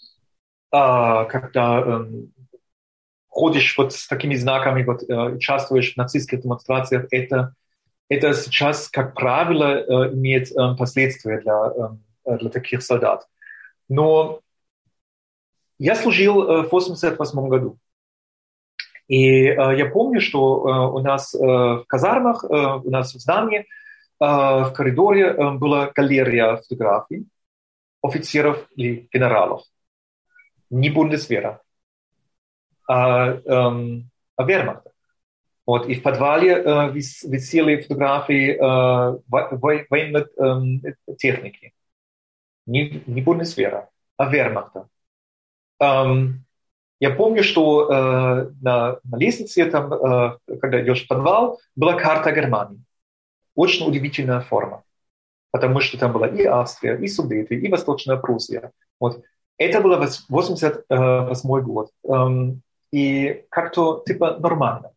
когда ходишь вот с такими знаками, вот, участвуешь в нацистских демонстрациях, это Это сейчас, как правило, имеет последствия для, для таких солдат. Но я служил в восемьдесят восьмом году. И я помню, что у нас в казармах, у нас в здании, в коридоре была галерея фотографий офицеров и генералов. Не Бундесвера, а, а вермахта. Вот, и в подвале э, вис, висели фотографии э, военной э, техники. Не, не Бундесвера, а вермахта. Эм, я помню, что э, на, на лестнице, там, э, когда идешь в подвал, была карта Германии. Очень удивительная форма. Потому что там была и Австрия, и Судеты, и Восточная Пруссия. Вот. Это был восемьдесят восьмой год. Эм, и как-то типа нормально.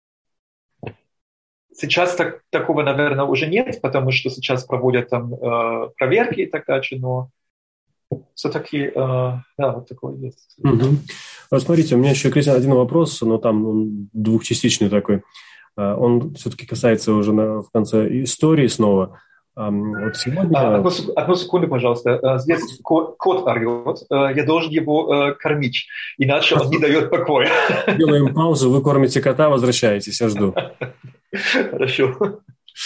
Сейчас так, такого, наверное, уже нет, потому что сейчас проводят там э, проверки и так далее, но все-таки, э, да, вот такое есть. Угу. Смотрите, у меня еще есть один вопрос, но там он двухчастичный такой. Он все-таки касается уже на, в конце истории снова. Вот сегодня... а, одну, одну секунду, пожалуйста. Здесь кот, кот орет. Я должен его кормить, иначе он не дает покоя. Делаем паузу, вы кормите кота, возвращаетесь, я жду. Хорошо.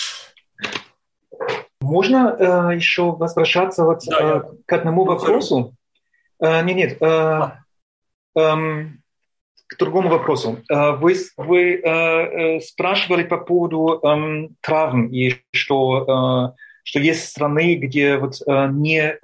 Можно э, еще возвращаться вот, да, э, я... к одному вопросу? Э, нет, нет. Э, э, к другому вопросу. Э, вы вы э, спрашивали по поводу э, травм и что, э, что есть страны, где вот, э, не, э,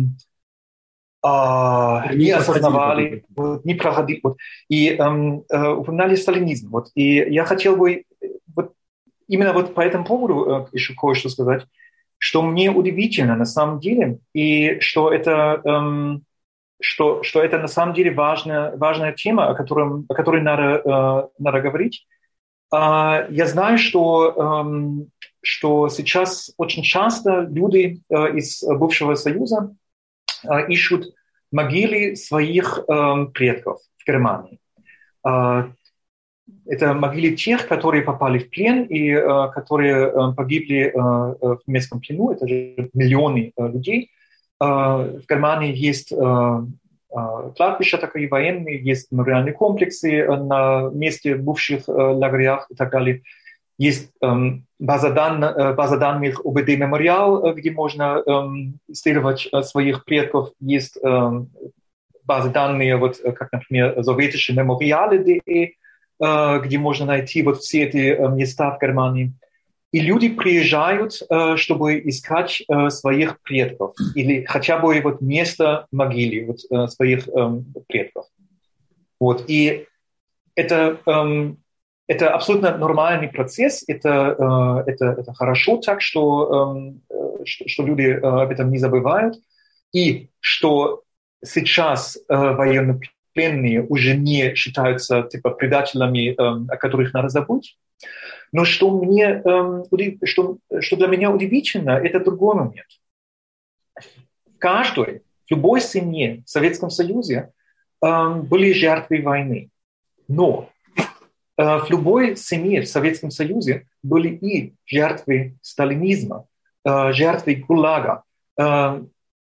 э, не, не осознавали, вот, не проходили. Вот, и э, э, упоминали сталинизм. Вот, и я хотел бы вот, именно вот по этому поводу э, еще кое-что сказать, что мне удивительно на самом деле, и что это, эм, что, что это на самом деле важная, важная тема, о, котором, о которой надо, э, надо говорить. Э, я знаю, что, эм, что сейчас очень часто люди э, из бывшего Союза э, ищут могилы своих э, предков в Германии. Э, Это могилы тех, которые попали в плен и э, которые э, погибли э, в немецком плену. Это же миллионы э, людей. Э, в Германии есть э, э, кладбища такие военные, есть мемориальные комплексы на месте бывших э, лагерях и так далее. Есть э, база, дан, э, база данных ОБД-мемориал, где можно э, исследовать э, своих предков. Есть э, базы данных, вот, как, например, советские мемориалы.de, где можно найти вот все эти места в Германии. И люди приезжают, чтобы искать своих предков или хотя бы вот место могилы вот своих предков. Вот. И это, это абсолютно нормальный процесс, это, это, это хорошо так, что, что, что люди об этом не забывают, и что сейчас военные пленные уже не считаются типа предателями, эм, о которых надо забыть. Но что, мне, эм, что, что для меня удивительно, это другой момент. В каждой, в любой семье в Советском Союзе эм, были жертвы войны. Но э, в любой семье в Советском Союзе были и жертвы сталинизма, э, жертвы ГУЛАГа. Э,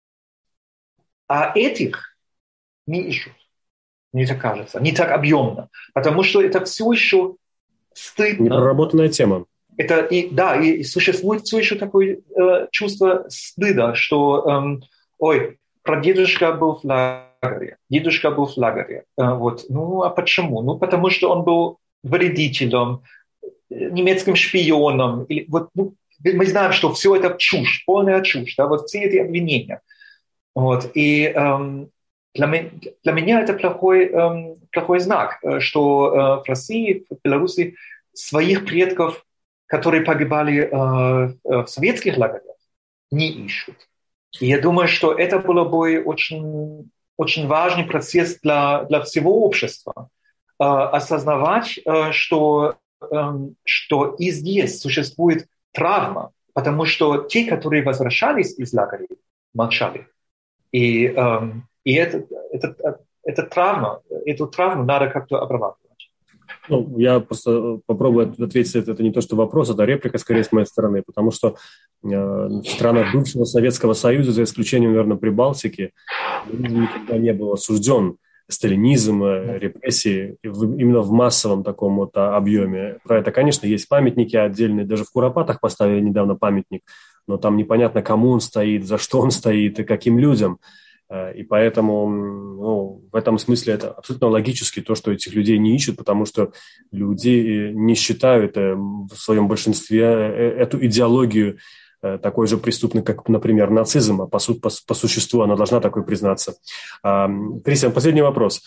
а этих не ищут. Мне так кажется, не так объемно, потому что это все еще стыдно. Непроработанная тема. Это и да, и существует все еще такое э, чувство стыда, что, эм, ой, прадедушка был в лагере, дедушка был в лагере, э, вот, ну а почему? Ну потому что он был вредителем, немецким шпионом, или вот, ну, мы знаем, что все это чушь, полная чушь, да, вот все эти обвинения. Вот, и эм, для, для меня это плохой, эм, плохой знак, что э, в России, в Беларуси своих предков, которые погибали э, в советских лагерях, не ищут. И я думаю, что это было бы очень, очень важный процесс для, для всего общества. Э, осознавать, э, что, э, что и здесь существует травма, потому что те, которые возвращались из лагерей, молчали. И, э, и это, это, это травма, эту травму надо как-то обрабатывать. Ну, я просто попробую ответить, это не то, что вопрос, это реплика, скорее, с моей стороны, потому что э, в странах бывшего Советского Союза, за исключением, наверное, Прибалтики, никогда не был осужден сталинизм, репрессии именно в массовом таком вот объеме. Про это, конечно, есть памятники отдельные, даже в Куропатах поставили недавно памятник, но там непонятно, кому он стоит, за что он стоит и каким людям. И поэтому ну, в этом смысле это абсолютно логически то, что этих людей не ищут, потому что люди не считают в своем большинстве эту идеологию такой же преступной, как, например, нацизм, а по, су- по, по существу она должна такой признаться. Кристиан, последний вопрос.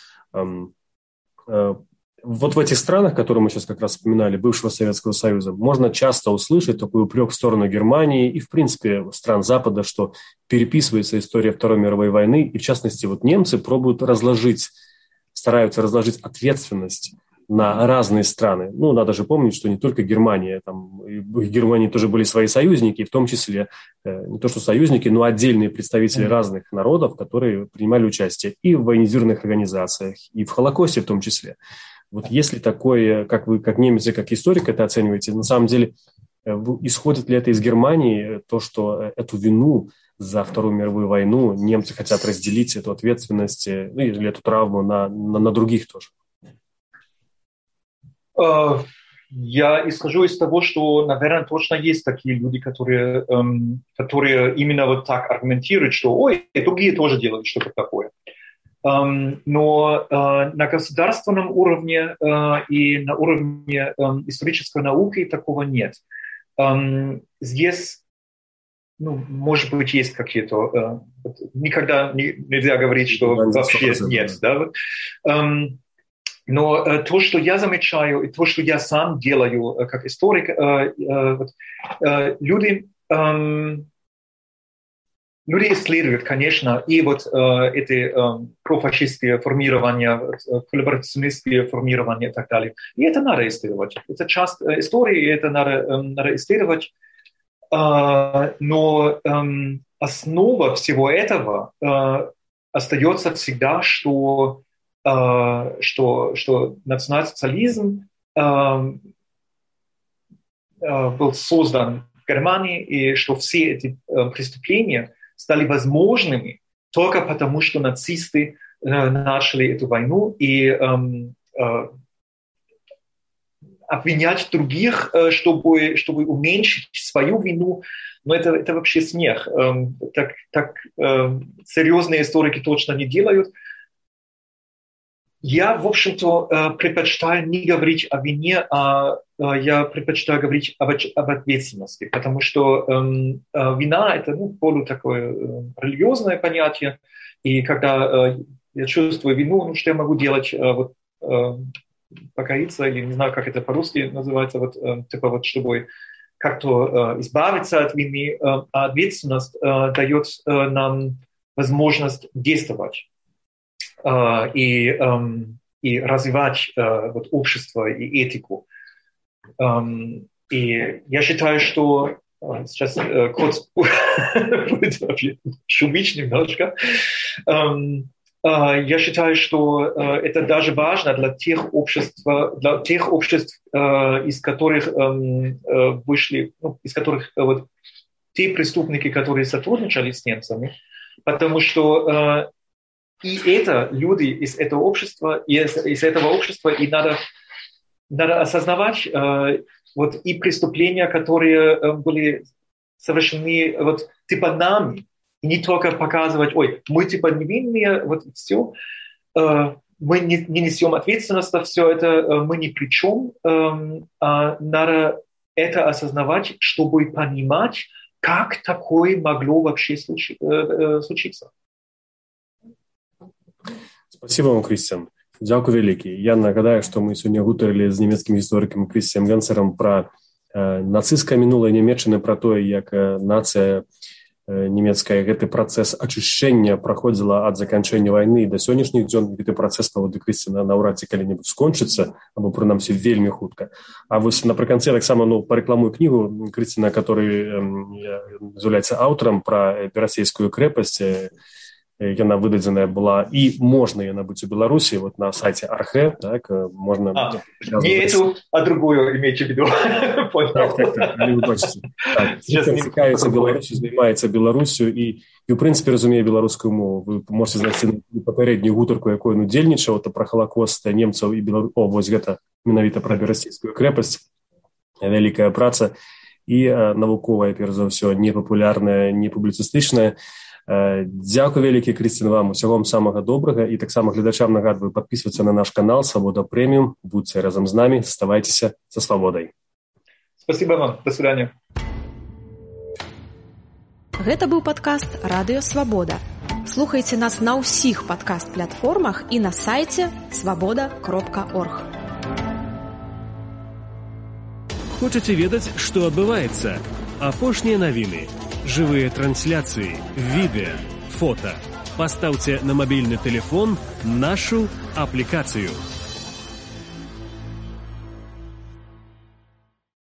Вот в этих странах, которые мы сейчас как раз вспоминали, бывшего Советского Союза, можно часто услышать такой упрек в сторону Германии и, в принципе, стран Запада, что переписывается история Второй мировой войны, и, в частности, вот немцы пробуют разложить, стараются разложить ответственность на разные страны. Ну, надо же помнить, что не только Германия, там, в Германии тоже были свои союзники, в том числе не то что союзники, но отдельные представители разных народов, которые принимали участие и в военизированных организациях, и в Холокосте в том числе. Вот если такое, как вы, как немец и как историк это оцениваете, на самом деле исходит ли это из Германии, то, что эту вину за Вторую мировую войну немцы хотят разделить, эту ответственность, ну, или эту травму на, на, на других тоже? Я исхожу из того, что, наверное, точно есть такие люди, которые, эм, которые именно вот так аргументируют, что ой, другие тоже делают что-то такое. Um, но uh, на государственном уровне uh, и на уровне um, исторической науки такого нет. Um, здесь, ну, может быть, есть какие-то... Uh, никогда не, нельзя говорить, что вообще нет. Да? Um, но uh, то, что я замечаю, и то, что я сам делаю uh, как историк, uh, uh, uh, люди... Um, Люди исследуют, конечно, и вот э, эти э, профашистские формирования, э, коллаборационистские формирования и так далее. И это надо исследовать. Это часть э, истории, и это надо, э, надо исследовать. Э, но э, основа всего этого э, остается всегда, что, э, что, что национал-социализм э, э, был создан в Германии, и что все эти э, преступления стали возможными только потому, что нацисты э, начали эту войну, и э, э, обвинять других, э, чтобы, чтобы уменьшить свою вину, но это, это вообще смех. Э, так так э, серьезные историки точно не делают. Я, в общем-то, э, предпочитаю не говорить о вине, а э, я предпочитаю говорить об, об ответственности, потому что э, э, вина – это ну, более такое э, религиозное понятие, и когда э, я чувствую вину, ну, что я могу делать, э, вот, э, покориться, или не знаю, как это по-русски называется, вот, э, типа вот, чтобы как-то э, избавиться от вины, э, а ответственность э, дает э, нам возможность действовать. Uh, и, um, и развивать uh, вот, общество и этику. Um, и я считаю, что uh, сейчас uh, код будет вообще шумить немножко. Um, uh, я считаю, что uh, это даже важно для тех обществ, для тех обществ, uh, из которых um, uh, вышли, ну, из которых uh, вот, те преступники, которые сотрудничали с немцами, потому что uh, и это люди из этого общества, из, из этого общества, и надо, надо осознавать э, вот, и преступления, которые э, были совершены вот, типа нами, и не только показывать, ой, мы типа невинные, вот все, э, мы не, не несем ответственность за все это, э, мы ни при чем, э, а надо это осознавать, чтобы понимать, как такое могло вообще случи, э, случиться. Спасибо вам, Крістіан. Дякую великі. Я нагадаю, што мы сёння гутарылі з нямецкім гісторыкам Крістіаном Ганцерам пра э, нацысцкае мінулае Нямецчыны, пра тое, як э, нацыя э, нямецкая гэты працэс ачышчэння праходзіла ад заканчэння вайны да сённяшніх дзён. Гэты працэс, паводле Крістіана, наўрад ці калі-небудзь скончыцца, або прынамсі вельмі хутка. А вось напрыканцы я таксама ну, парэкламую кнігу Крістіана, который э, з'яўляецца аўтарам пра Берасцейскую крэпасць. Э, Яна выдадзеная была, і можна яна быць у Беларусі, вот на сайце Архэ, так, можна... А, не эту, а другую имейте в виду. Так, так, так, але вы бачыце. Так, цікавіцца Беларусю, займаецца Беларусю, і, і ў прынцыпе разумее беларускую мову. Вы можете знайсці папярэднюю гутарку, якой ён удзельнічаў, то пра Халакост немцаў і Беларус... О, вось гэта менавіта пра Берасцейскую крэпасць. Вялікая праца і навуковая, перш за ўсё, не папулярная, не публіцыстычная. Дзякуй вялікі, Крістіан, вам усяго вам самага добрага, і таксама гледачам нагадваю падпісвацца на наш канал Свабода Прэміум, будьце разам з намі, заставайцеся са свабодай. Спасибо вам, до свидания. Гэта быў падкаст Радыё Свабода. Слухайце нас на ўсіх падкаст-платформах і на сайце свабода кропка орг. Хочаце ведаць, што адбываецца? Апошнія навіны, жывыя трансляцыі, відэа, фота. Пастаўце на мабільны тэлефон нашу аплікацыю.